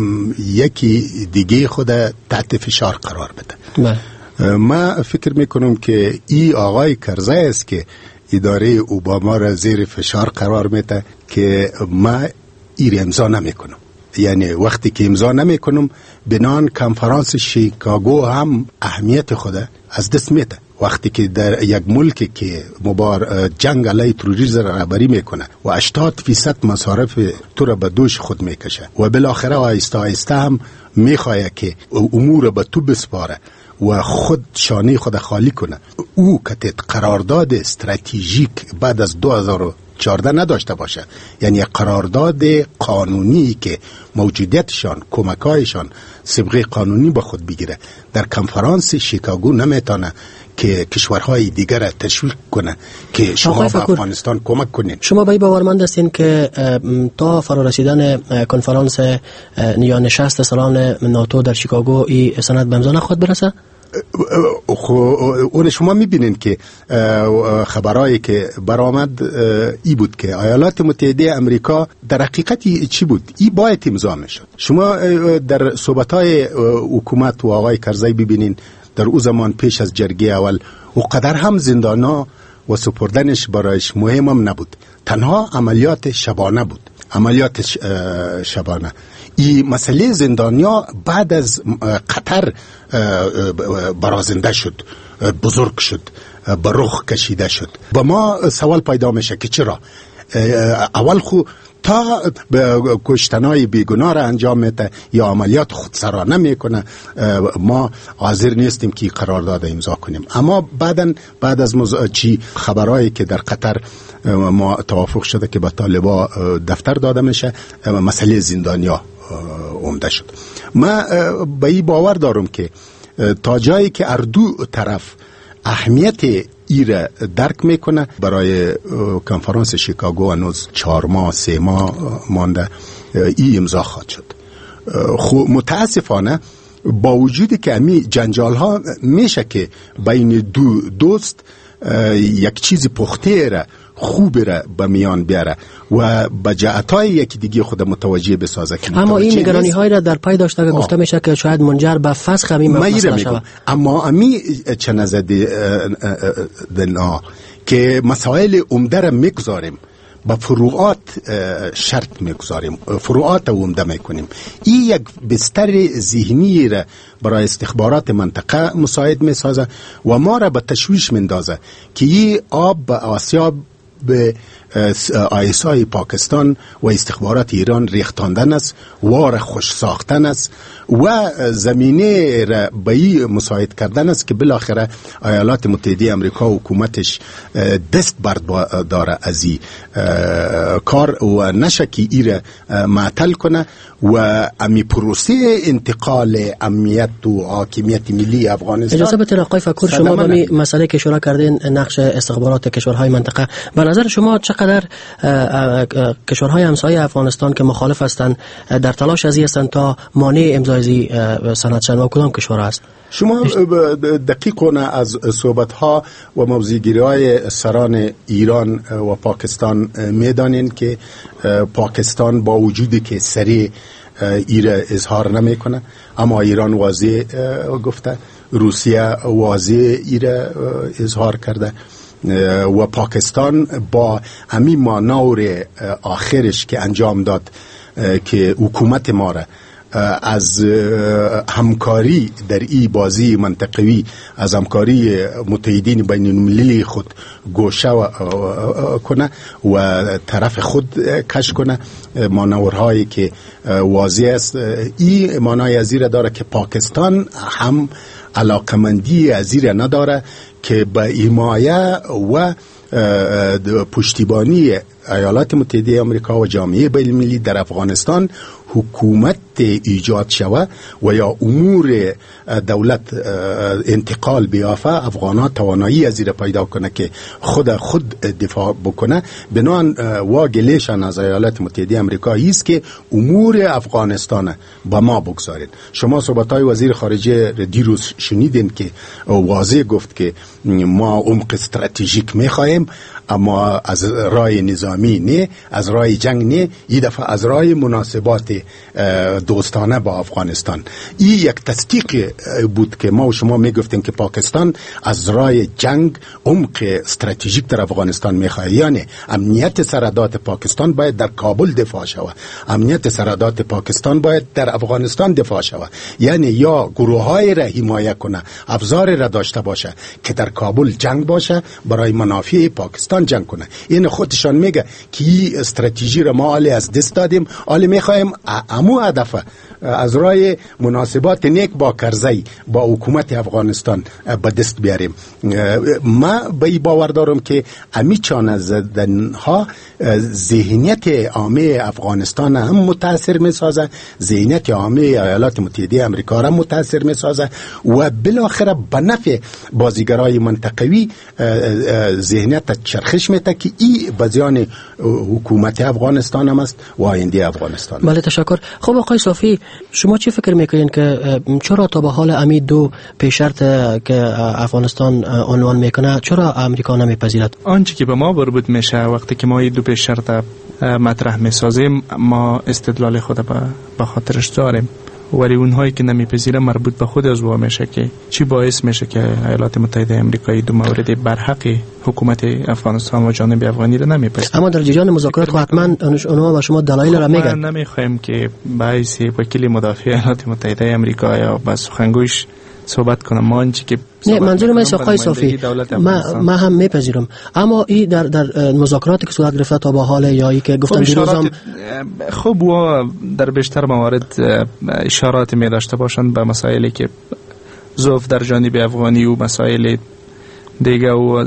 یکی دیگه خود تحت فشار قرار بده. من فکر میکنم که این آقای کرزی است که اداره اوباما را زیر فشار قرار میده که ما ایر امضا نمیکنم. یعنی وقتی که امضا نمیکنم بنان کنفرانس شیکاگو هم اهمیت خود از دست میده وقتی که در یک ملکی که مبار جنگ علیه تروریسم رهبری میکنه و هشتاد فیصد مصارف تو را به دوش خود میکشه و بالاخره آهسته آهسته هم میخواه که امور به تو بسپاره و خود شانه خود خالی کنه، او که قرارداد استراتژیک بعد از دو هزار و چهارده نداشته باشه، یعنی قرارداد قانونی که موجودیتشان کمکایشان سابقه قانونی به خود بگیره، در کنفرانس شیکاگو نمیتونه که کشورهای دیگر را تشویق کنه که شما به افغانستان کمک کنید.
شما به این باورمند هستین که تا فرا رسیدن کنفرانس یا نشست سالان ناتو در شیکاگو این سند به امضا نخواهد برسه؟
اون شما میبینین که خبرایی که برآمد ای بود که ایالات متحده امریکا در حقیقت چی بود؟ ای باید امضا میشد. شما در صحبت‌های حکومت و آقای کرزی ببینین در او زمان پیش از جرگه اول و قدر هم زندانا و سپردنش برایش مهمم نبود، تنها عملیات شبانه بود، عملیات شبانه. این مسئله زندانیا بعد از قطر برازنده شد، بزرگ شد، به رخ کشیده شد. با ما سوال پیدا میشه که چرا اول خو تا کشتنای بیگناه را انجام میده یا عملیات خودسرانه میکنه ما حاضر نیستیم که قرارداد امضا کنیم. اما بعدن بعد از مز... چی خبرایی که در قطر ما توافق شده که به طالبا دفتر داده میشه، مسئله زندانیا عمده شد. من به این باور دارم که تا جایی که اردو طرف اهمیت ایره درک میکنه، برای کنفرانس شیکاگو هنوز چهار ماه سه ماه مانده ای امضا خواهد شد. خو متاسفانه با وجودی که امی جنجال ها میشه که بین دو دوست یک چیز پخته را خوب را به میان بیاره و به جهت‌های یکی دیگه خود متوجه بسازه.
اما این نگرانی های را در پای داشته که گفته میشه که شاید منجر به فسخ همین مسئله شود.
اما امی چه نزده دنا که مسائل عمده را میگذاریم با فروعات شرط میگذاریم، فروعات عمده میکنیم. این یک بستر ذهنی را برای استخبارات منطقه مساعد میسازه و ما را به تشویش میندازه که این آب به آسیاب به آیسای پاکستان و استخبارات ایران ریختاندن است، وار خوش ساختن است و زمینه را به این مساعد کردن است که بالاخره ایالات متحده امریکا و حکومتش دست برداره از این کار و نشکی ای را معطل کنه و امی پروسه انتقال امنیت و حاکمیت ملی افغانستان.
اجازه بدید آقای فکور، شما به می مسئله که اشاره کردین، نقش استخبارات کشورهای منطقه، به نظر شما چقدر کشورهای همسایه افغانستان که مخالف هستند در تلاش از این هستند تا مانع امضای سند شوند و کدام کشور است؟
شما دقیقاً از صحبت‌ها و موضوع‌گیری‌های سران ایران و پاکستان می‌دانید که پاکستان با وجودی که سریع ایره اظهار نمی‌کنه، اما ایران واضح گفته، روسیه واضح ایره اظهار کرده و پاکستان با همین مانور آخرش که انجام داد که حکومت ما را از همکاری در این بازی منطقوی، از همکاری متحدین بین المللی خود گوشه کنه و طرف خود کش کنه، مانورهایی که واضح است. این مانای ازیره داره که پاکستان هم علاقمندی ازیره نداره که به حمایه و پشتیبانی ایالات متحده آمریکا و جامعه بین المللی در افغانستان حکومت ایجاد شوه و یا امور دولت انتقال بیافه، افغانات توانایی از این پیدا کنه که خود خود دفاع بکنه. بنان واگلیشان از ایالات متحده آمریکا است که امور افغانستان با ما بگذارید. شما صحبت‌های وزیر خارجه دیروز شنیدین که واضح گفت که ما عمق استراتژیک می‌خوایم، اما از راه نظامی نه، از راه جنگ نه، این دفعه از راه مناسبات دوستانه با افغانستان. این یک تصدیق بود که ما و شما میگفتیم که پاکستان از راه جنگ عمق استراتژیک در افغانستان میخواد، یعنی امنیت سرحدات پاکستان باید در کابل دفاع شود، امنیت سرحدات پاکستان باید در افغانستان دفاع شود، یعنی یا گروه های را حمایت کنه، ابزار را داشته باشه که در کابل جنگ باشه، برای منافع پاکستان جنگ کنه. این خودشان میگه که این استراتژی را ما علی از دست دادیم، علی میخوایم امو هدف از راه مناسبات نیک با کرزی با حکومت افغانستان به دست بیاریم. ما به این باور دارم که امی چانه زدن ها ذهنیت عامه افغانستان هم متاثر میسازه، ذهنیت عامه ایالات متحده امریکا را متاثر میسازه و بالاخره به نفع بازیگرای منطقوی ذهنیت چرخش میته که این به زیان حکومت افغانستان هم است و آینده افغانستان.
بله تشکر. خب آقای صافی، شما چی فکر میکنین که چرا تا به حال امی دو پیش شرط که افغانستان عنوان میکنه چرا امریکا نمیپذیرد؟
آنچه که به ما مربوط میشه وقتی که ما این دو پیش شرط مطرح میسازیم ما استدلال خود به خاطرش داریم، ولی اونهایی که نمیپذیرن مربوط به خود از او میشه که چی باعث میشه که ایالات متحده آمریکایی دو مورد برحق حکومت افغانستان و جانب افغانی را نمیپذیرد.
اما در جریان مذاکرات حتما اونها و شما دلایل را میگن.
ما نمیخوایم که باعث وکیل مدافع ایالات متحده آمریکا یا با سخنگویش صحبت کنم. ما آنچه که
نه منظور من آقای صافی ما ما هم میپذیرم، اما این در در مذاکراتی که صورت گرفته تا به حال یا ای که گفتن دیروزم
خوب و در بیشتر موارد اشارات می داشته باشند به مسائلی که ضعف در جانب افغانی و مسائل دیگه و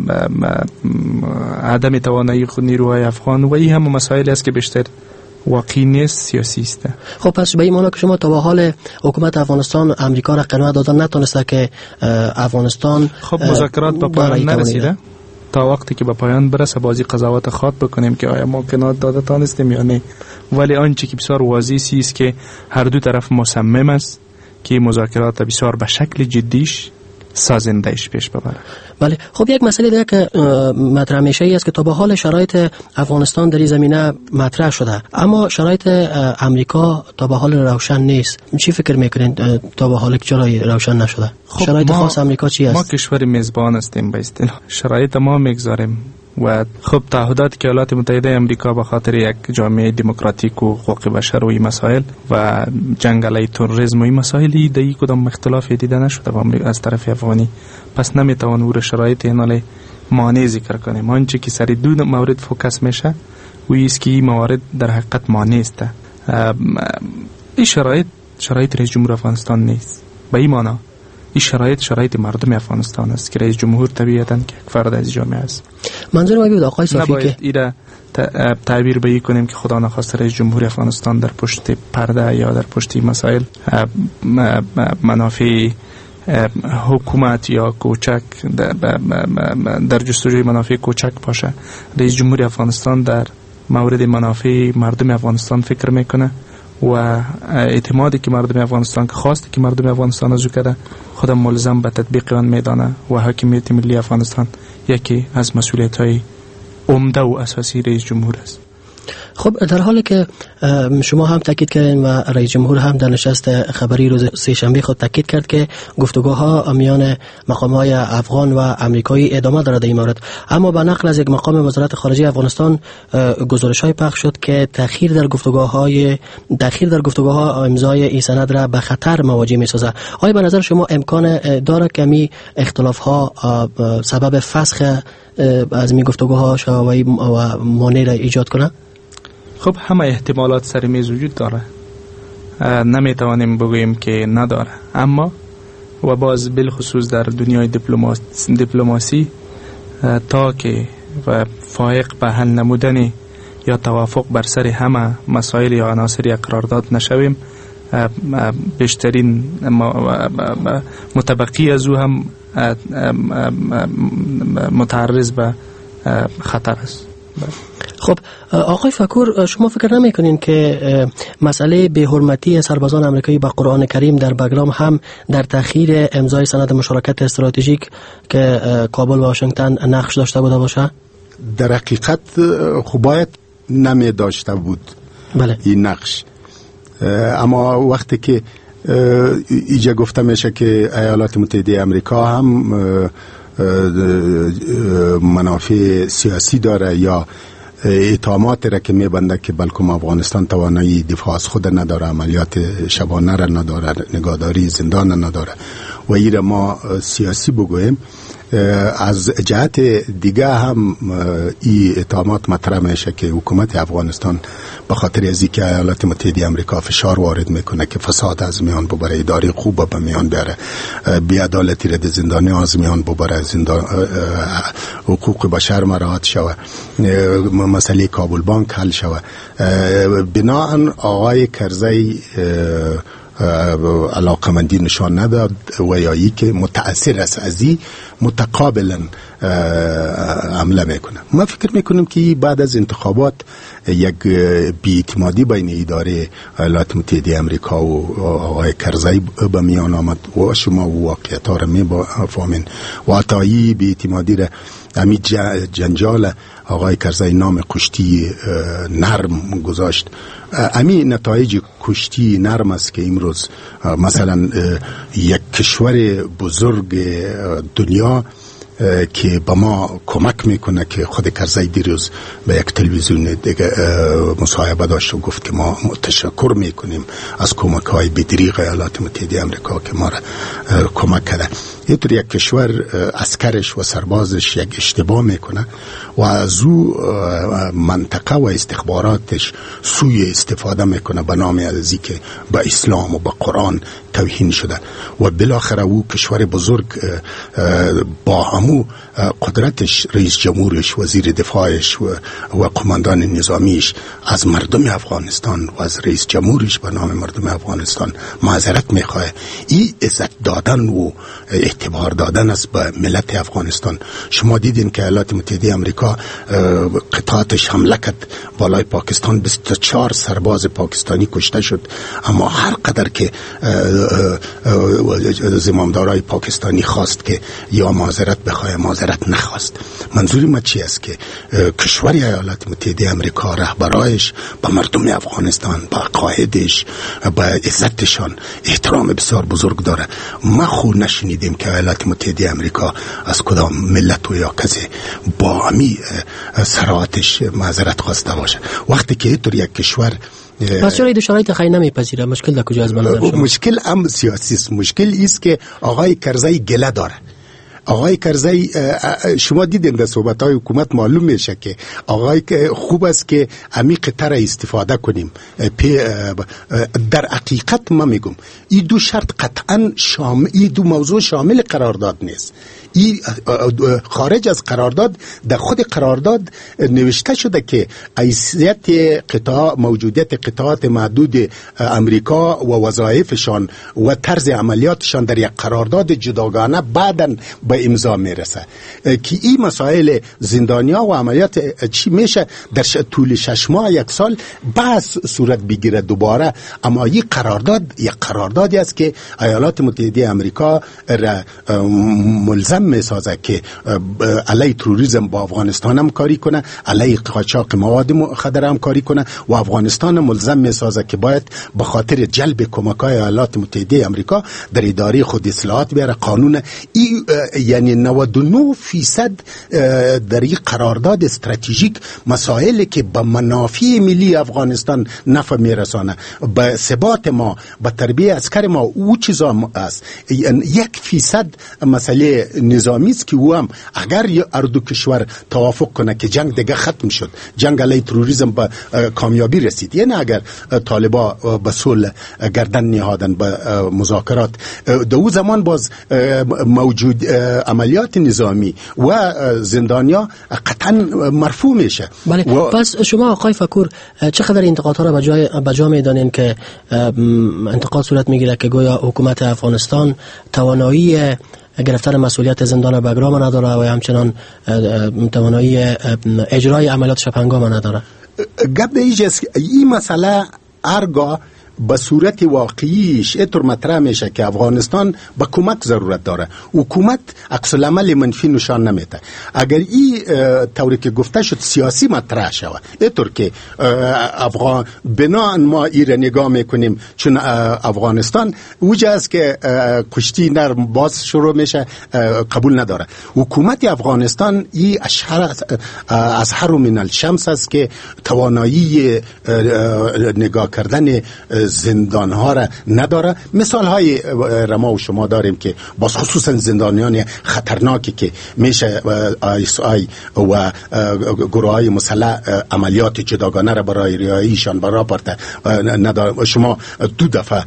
عدم توانایی نیروهای افغان و این هم مسائلی است که بیشتر واقعی نیست، سیاسی است.
خب پس به این معنی که شما تا به حال حکومت افغانستان امریکا را قناعت دادن نتونسته که افغانستان
خب مذاکرات به پایان نرسیده، تا وقتی که به پایان برسه بازی قضاوت خاط بکنیم که آیا ما قناعت داده تانستیم یا نه. ولی آنچه که بسیار واضح است که هر دو طرف مصمم است که مذاکرات بسیار به شکل جدیش سازندهش پیش ببره.
بله. خب یک مسئله دیگه که مطرح میشه است که تا به حال شرایط افغانستان در این زمینه مطرح شده، اما شرایط امریکا تا به حال روشن نیست. چی فکر میکنین تا به حال چرا روشن نشده؟
خب
شرایط خاص امریکا چی است؟
ما کشور میزبان هستیم به اصطلاح، شرایط ما میگذاریم و خب تعهدات که ایالات متحده آمریکا به خاطر یک جامعه دموکراتیک و حقوق بشر و این مسائل و جنگ علیه تروریسم و این مسائلی دیگه کدام اختلافی دیده نشده از طرف افغانی، پس نمیتوان او شرایط ایناله مانع ذکر کنیم. آنچه که سر دو مورد فوکس میشه و است که این موارد در حقیقت مانع است. این شرایط شرایط رئیس جمهور افغانستان نیست، به این معنی این شرایط شرایط مردم افغانستان است که رئیس جمهور طبیعتاً که یک فرد از جامعه است.
منظور ما بود آقای صافی که
ایره تعبیر به کنیم که خدا نخواسته رئیس جمهور افغانستان در پشت پرده یا در پشت مسائل منافع حکومت یا کوچک در جستجوی منافع کوچک باشه. رئیس جمهور افغانستان در مورد منافع مردم افغانستان فکر میکنه و اعتمادی که مردم افغانستان که خواسته که مردم افغانستان از او کرده خودم ملزم به تطبیق آن میدانه و حاکمیت ملی افغانستان یکی از مسئولیت‌های عمده و اساسی رئیس جمهور است.
خب در حالی که شما هم تاکید کردین و رئیس جمهور هم در نشست خبری روز سه شنبه خود تاکید کرد که گفتگوها میان مقام‌های افغان و امریکایی ادامه دارد این مورد، اما به نقل از یک مقام وزارت خارجه افغانستان گزارش‌های پخش شد که تأخیر در گفتگوهای تأخیر در گفتگوها امضای این سند را به خطر مواجه می‌سازد. آیا به نظر شما امکان دارد که می اختلاف‌ها سبب فسخ از می گفتگوها شوی و مانع را ایجاد کنه؟
خب همه احتمالات سر میز وجود داره، نمیتوانیم بگوییم که نداره، اما و باز بالخصوص در دنیای دیپلماسی, دیپلماسی تا که و فائق به حل نمودن یا توافق بر سر همه مسائل یا عناصر قرارداد نشویم، بیشترین متبقی از او هم متعرض به خطر است.
خب آقای فکور، شما فکر نمی کنین که مسئله بی‌حرمتی سربازان آمریکایی به قرآن کریم در بگرام هم در تأخیر امضای سند مشارکت استراتژیک که کابل و واشنگتن نقش داشته بوده باشه؟
در حقیقت خب باید نمی داشته بود.
بله.
این نقش اما وقتی که اینجا گفته میشه که ایالات متحده آمریکا هم منافع سیاسی داره یا اتهامات را که میبنده که بلکه افغانستان توانایی دفاع از خود نداره، عملیات شبانه را نداره، نگهداری زندان نداره و این را ما سیاسی بگویم، از جهت دیگه هم این اتهامات مطرح میشه که حکومت افغانستان به خاطر از اینکه ایالات متحده آمریکا فشار وارد میکنه که فساد از میان ببره، اداره خوب به میان بیاره، بی‌عدالتی را در زندانی از میان ببره، زندان حقوق بشر مراعات شوه، مسئله کابل بانک حل شوه، بناهن آقای کرزی علاقمندی نشان نداد و یا ای که متأثر است از این متقابلا عمله میکنه. ما فکر میکنیم که بعد از انتخابات یک بی‌اعتمادی بین اداره ایالات متحده آمریکا و آقای کرزی به میان آمد و شما واقعیت ها را میفهمین و حتی بی‌اعتمادی را امی جنجال آقای کرزی نام کشتی نرم گذاشت. امی نتایج کشتی نرم است که امروز مثلا یک کشور بزرگ دنیا که به ما کمک میکنه که خود کرزی دیروز به یک تلویزیون دیگه مصاحبه داشت و گفت که ما تشکر میکنیم از کمک های بدریغ ایالات متحده آمریکا که ما را کمک کرده. اینطور یک کشور عسکرش و سربازش یک اشتباه میکنه و از او منطقه و استخباراتش سوی استفاده میکنه به نام ازی که به اسلام و به قرآن توهین شده و بالاخره او کشور بزرگ با همو قدرتش، رئیس جمهورش، وزیر دفاعش و, و قماندان نظامیش از مردم افغانستان و از رئیس جمهورش به نام مردم افغانستان معذرت میخواه. این عزت دادن و اعتبار دادن است به ملت افغانستان. شما دیدین که ایالات متحده آمریکا قطعاتش حمله کرد بالای پاکستان، بیست و چهار سرباز پاکستانی کشته شد، اما هر قدر که زمامدارای پاکستانی خواست که یا معذرت بخواه، معذرت نخواست. منظوری ما چی است که کشور ایالات متحده آمریکا رهبرایش به مردم افغانستان، به قائدش، به عزتشان احترام بسیار بزرگ داره. ما خود نشنیدیم که ایالات متحده آمریکا از کدام ملت و یا کسی با همی سراتش معذرت خواسته باشه. وقتی که اینطور یک کشور
پس چرا این شرایط خیلی نمیپذیره؟ مشکل در کجا از من نظر شما؟
مشکل هم سیاسی است. مشکل است که آقای کرزی گله داره. آقای کرزی شما دیدین در صحبت‌های حکومت معلوم میشه که آقای خوب است که عمیق تر استفاده کنیم. در حقیقت ما میگم این دو شرط قطعا شامل، این دو موضوع شامل قرارداد نیست. این خارج از قرارداد، در خود قرارداد نوشته شده که حیثیت قطاع، موجودیت قطاعات محدود امریکا و وظایفشان و طرز عملیاتشان در یک قرارداد جداگانه بعداً به امضا میرسه که این مسائل زندانیا و عملیات چی میشه در طول شش ماه یک سال بحث صورت بگیره دوباره. اما این قرارداد یک قراردادی است که ایالات متحده آمریکا را ملزم میسازه که علیه تروریسم با افغانستان هم کاری کنه، علیه قاچاق مواد مخدر هم کاری کنه و افغانستان ملزم میسازه که باید به خاطر جلب کمک‌های ایالات متحده آمریکا در اداره خود اصلاحات بیاره. قانون این یعنی نود و نه فیصد در این قرارداد استراتژیک مسائلی که به منافع ملی افغانستان نفع میرسانه، به ثبات ما، به تربیت عسکر ما، او چیزا است. یک فیصد مسئله نظامی است که او هم اگر هر دو کشور توافق کنه که جنگ دیگه ختم شد، جنگ علیه تروریسم به کامیابی رسید، یعنی اگر طالبا به صلح گردن نهادن به مذاکرات، در او زمان باز موجود عملیات نظامی و زندانیا قطعا مرفوع میشه.
بله. و پس شما آقای فکور چقدر انتقادها را بجای بجا میدانین که انتقاد صورت میگیره که گویا حکومت افغانستان توانایی گرفتن مسئولیت زندان بگرام نداره و همچنان توانایی اجرای عملیات شبهنگام نداره؟
گپ دیگه است. این مسئله هرگاه به صورت واقعیش اینطور مطرح میشه که افغانستان به کمک ضرورت داره. حکومت عکس العمل منفی نشان نمیده. اگر این طوری که گفته شد سیاسی مطرح شود، اینطور که افغان بنا ما ایره نگاه میکنیم چون افغانستان اوجه است که کشتی نرم باز شروع میشه، قبول نداره. حکومت افغانستان ای اشهر از هر من الشمس است که توانایی نگاه کردن زندان ها را نداره. مثال های رما و شما داریم که باز خصوصا زندانیان خطرناکی که میشه آی اس آی و گروه های مسلح عملیات جداگانه را برای ریاییشان برای پرده نداره. شما دو دفعه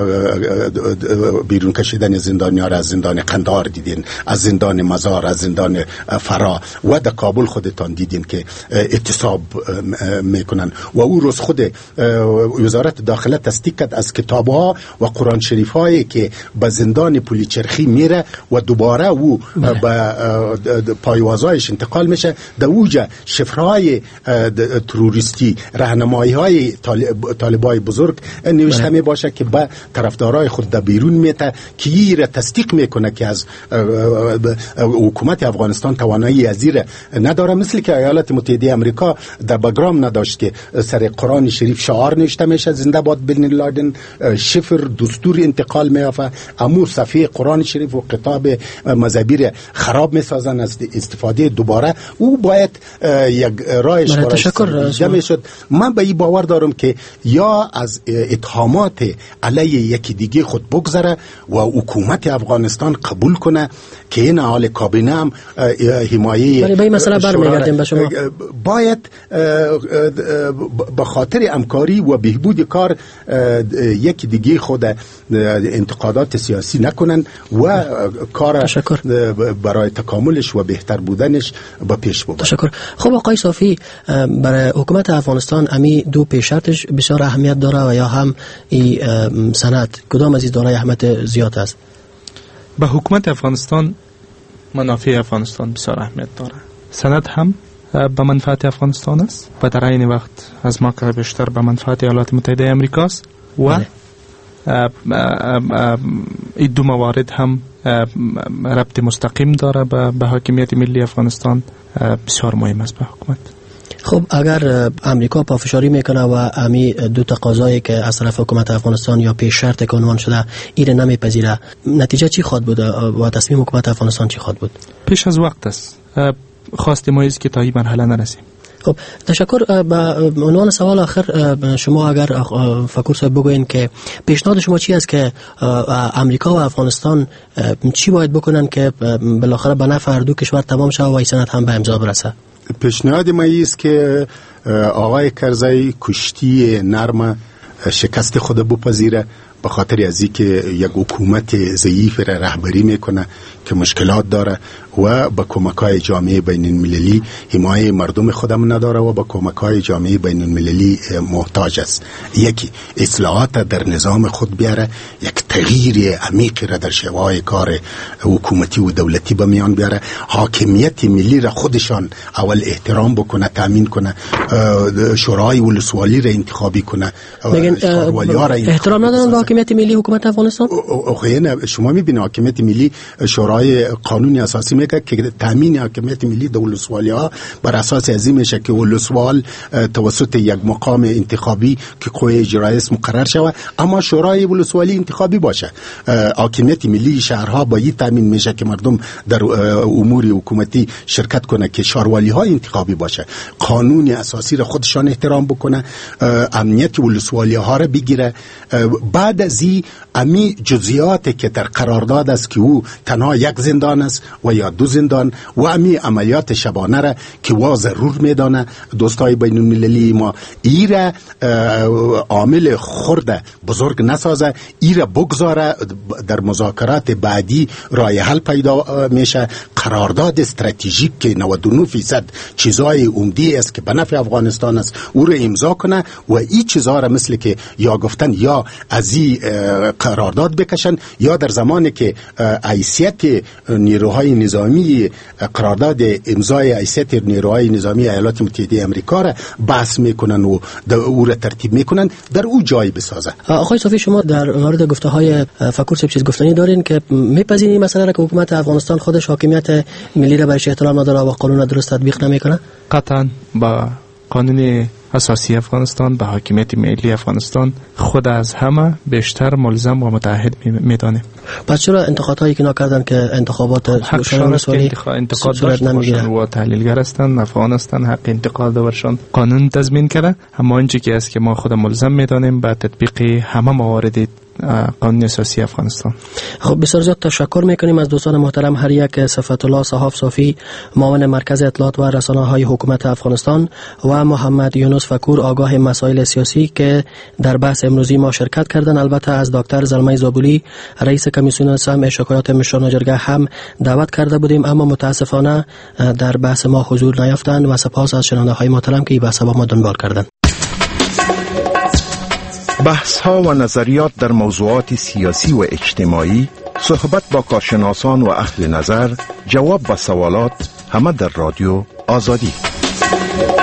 بیرون کشیدن زندانیان را از زندان قندهار دیدین، از زندان مزار، از زندان فرا و در کابل خودتان دیدین که اعتصاب میکنن. و او روز خود وزارت داخله تصدیق کرد از کتابها و قرآن شریف هایی که به زندان پولیچرخی میره و دوباره او به پایوازایش انتقال میشه، در اوجه شفرهای تروریستی، راهنمایی های طالبای بزرگ نوشته می باشه که به طرفدارای خود در بیرون میته که این را تصدیق میکنه که از حکومت افغانستان توانایی ازیر نداره. مثل که ایالات متحده امریکا در بگرام نداشت که سر قرآن شریف شعار نوشته میشه زنده باد بن لادن، شفر دستور انتقال میافه، امور صفحه قرآن شریف و کتاب مذهبی خراب میسازن از استفاده دوباره. او باید یک رایش برای میشد. من به این باور دارم که یا از اتهامات علیه یکی دیگه خود بگذره و حکومت افغانستان قبول کنه که این حال کابینه هم حمایه
ولی به این مسئله برمیگردیم به شما.
باید به خاطر همکاری و بهبود کار یکی دیگه خود انتقادات سیاسی نکنن و کار برای تکاملش و بهتر بودنش به پیش ببرن.
تشکر. خب آقای صافی، برای حکومت افغانستان امی دو پیشرتش بسیار اهمیت داره و یا هم این سند کدام از این دارای اهمیت زیاد است؟
به حکومت افغانستان منافع افغانستان بسیار اهمیت داره. سند هم به منفعت افغانستان است و در این وقت از ما که بیشتر به منفعت ایالات متحده امریکا است و این دو موارد هم ربط مستقیم داره به, به حاکمیت ملی افغانستان. بسیار مهم است به حکومت.
خب اگر امریکا پافشاری میکنه و امی دو تقاضایی که از طرف حکومت افغانستان یا پیش شرط عنوان شده ایره نمیپذیره، نتیجه چی خواهد بود و تصمیم حکومت افغانستان چی خواهد بود؟
پیش از وقت است. خواست ما است که تا این مرحله نرسیم.
خب تشکر. به عنوان سوال آخر شما اگر فکر صاحب بگوین که پیشنهاد شما چی است که امریکا و افغانستان چی باید بکنن که بالاخره به نفع هر دو کشور تمام شود و این سند هم به امضا برسه؟
پیشنهاد ما است که آقای کرزی کشتی نرم شکست خود بپذیره به خاطر از اینکه یک حکومت ضعیف را رهبری میکنه که مشکلات داره و با کمک‌های جامعه بین المللی حمایت مردم خودم نداره و با کمک‌های جامعه بین المللی محتاج است. یکی اصلاحات در نظام خود بیاره، یک تغییر عمیق را در شیوه کار حکومتی و دولتی به میان بیاره، حاکمیت ملی را خودشان اول احترام بکنه، تامین کنه، شورای ولسوالی را انتخابی کنه،
احترام ندارن حاکمیت ملی حکومت افغانستان.
خیلی شما میبینید حاکمیت ملی شورای قانونی اساسی میگه که تامین حاکمیت ملی در ولسوالی ها بر اساس ازی میشه که ولسوال توسط یک مقام انتخابی که قوه اجرایی مقرر شود، اما شورای ولسوالی انتخابی باشه. حاکمیت ملی شهرها با این تامین میشه که مردم در امور حکومتی شرکت کنه که شهروالی ها انتخابی باشه، قانون اساسی را خودشان احترام بکنه، امنیت ولسوالی ها را بگیره. بعد از این امی جزئیات که در قرارداد است که او تنها یک زندان است و یا دو زندان و امی عملیات شبانه را که وا ضرور میدانه دوستای بین المللی ما ایره عامل خرد بزرگ نسازه، ایره بگذاره در مذاکرات بعدی راه حل پیدا میشه. قرارداد استراتژیک که نود و نه درصد چیزای عمده است که به نفع افغانستان است او را امضا کنه و این چیزا را مثل که یا گفتن یا از این ای قرارداد بکشن یا در زمانی که حیثیت نیروهای نظامی قرارداد امضای حیثیت نیروهای نظامی ایالات متحده آمریکا را بحث میکنن و او را ترتیب میکنن در او جای بسازه.
آقای صافی، شما در مورد گفته های فکور صاحب چیز گفتنی دارین که میپذیرین مثلا را که حکومت افغانستان خودش حاکمیت ملی را برش احترام نداره و قانون درست تطبیق نمیکنه؟
قطعا با قانون اساسی افغانستان، به حاکمیت ملی افغانستان خود از همه بیشتر ملزم و متعهد میدانیم.
پس چرا انتقادهایی که نکردن که انتخابات
حقشان است که انتقاد داشته باشند و تحلیلگر هستند، افغان هستند، حق انتقاد داشتن قانون تضمین کرده، اما اینچه که است که ما خود ملزم میدانیم به تطبیق همه موارد قانون اساسی افغانستان.
خب بسیار زیاد تشکر میکنیم از دوستان محترم، هر یک صفت الله صحاف صافی معاون مرکز اطلاعات و رسانه های حکومت افغانستان و محمد یونس فکور آگاه مسائل سیاسی که در بحث امروزی ما شرکت کردند. البته از دکتر زلمه زابولی رئیس کمیسیون سمع شکایات مشران جرگه هم دعوت کرده بودیم، اما متاسفانه در بحث ما حضور نیافتند و سپاس از شنونده های محترم که این بحث با ما دنبال کردند.
بحث ها و نظریات در موضوعات سیاسی و اجتماعی، صحبت با کارشناسان و اهل نظر، جواب و سوالات، همه در رادیو آزادی.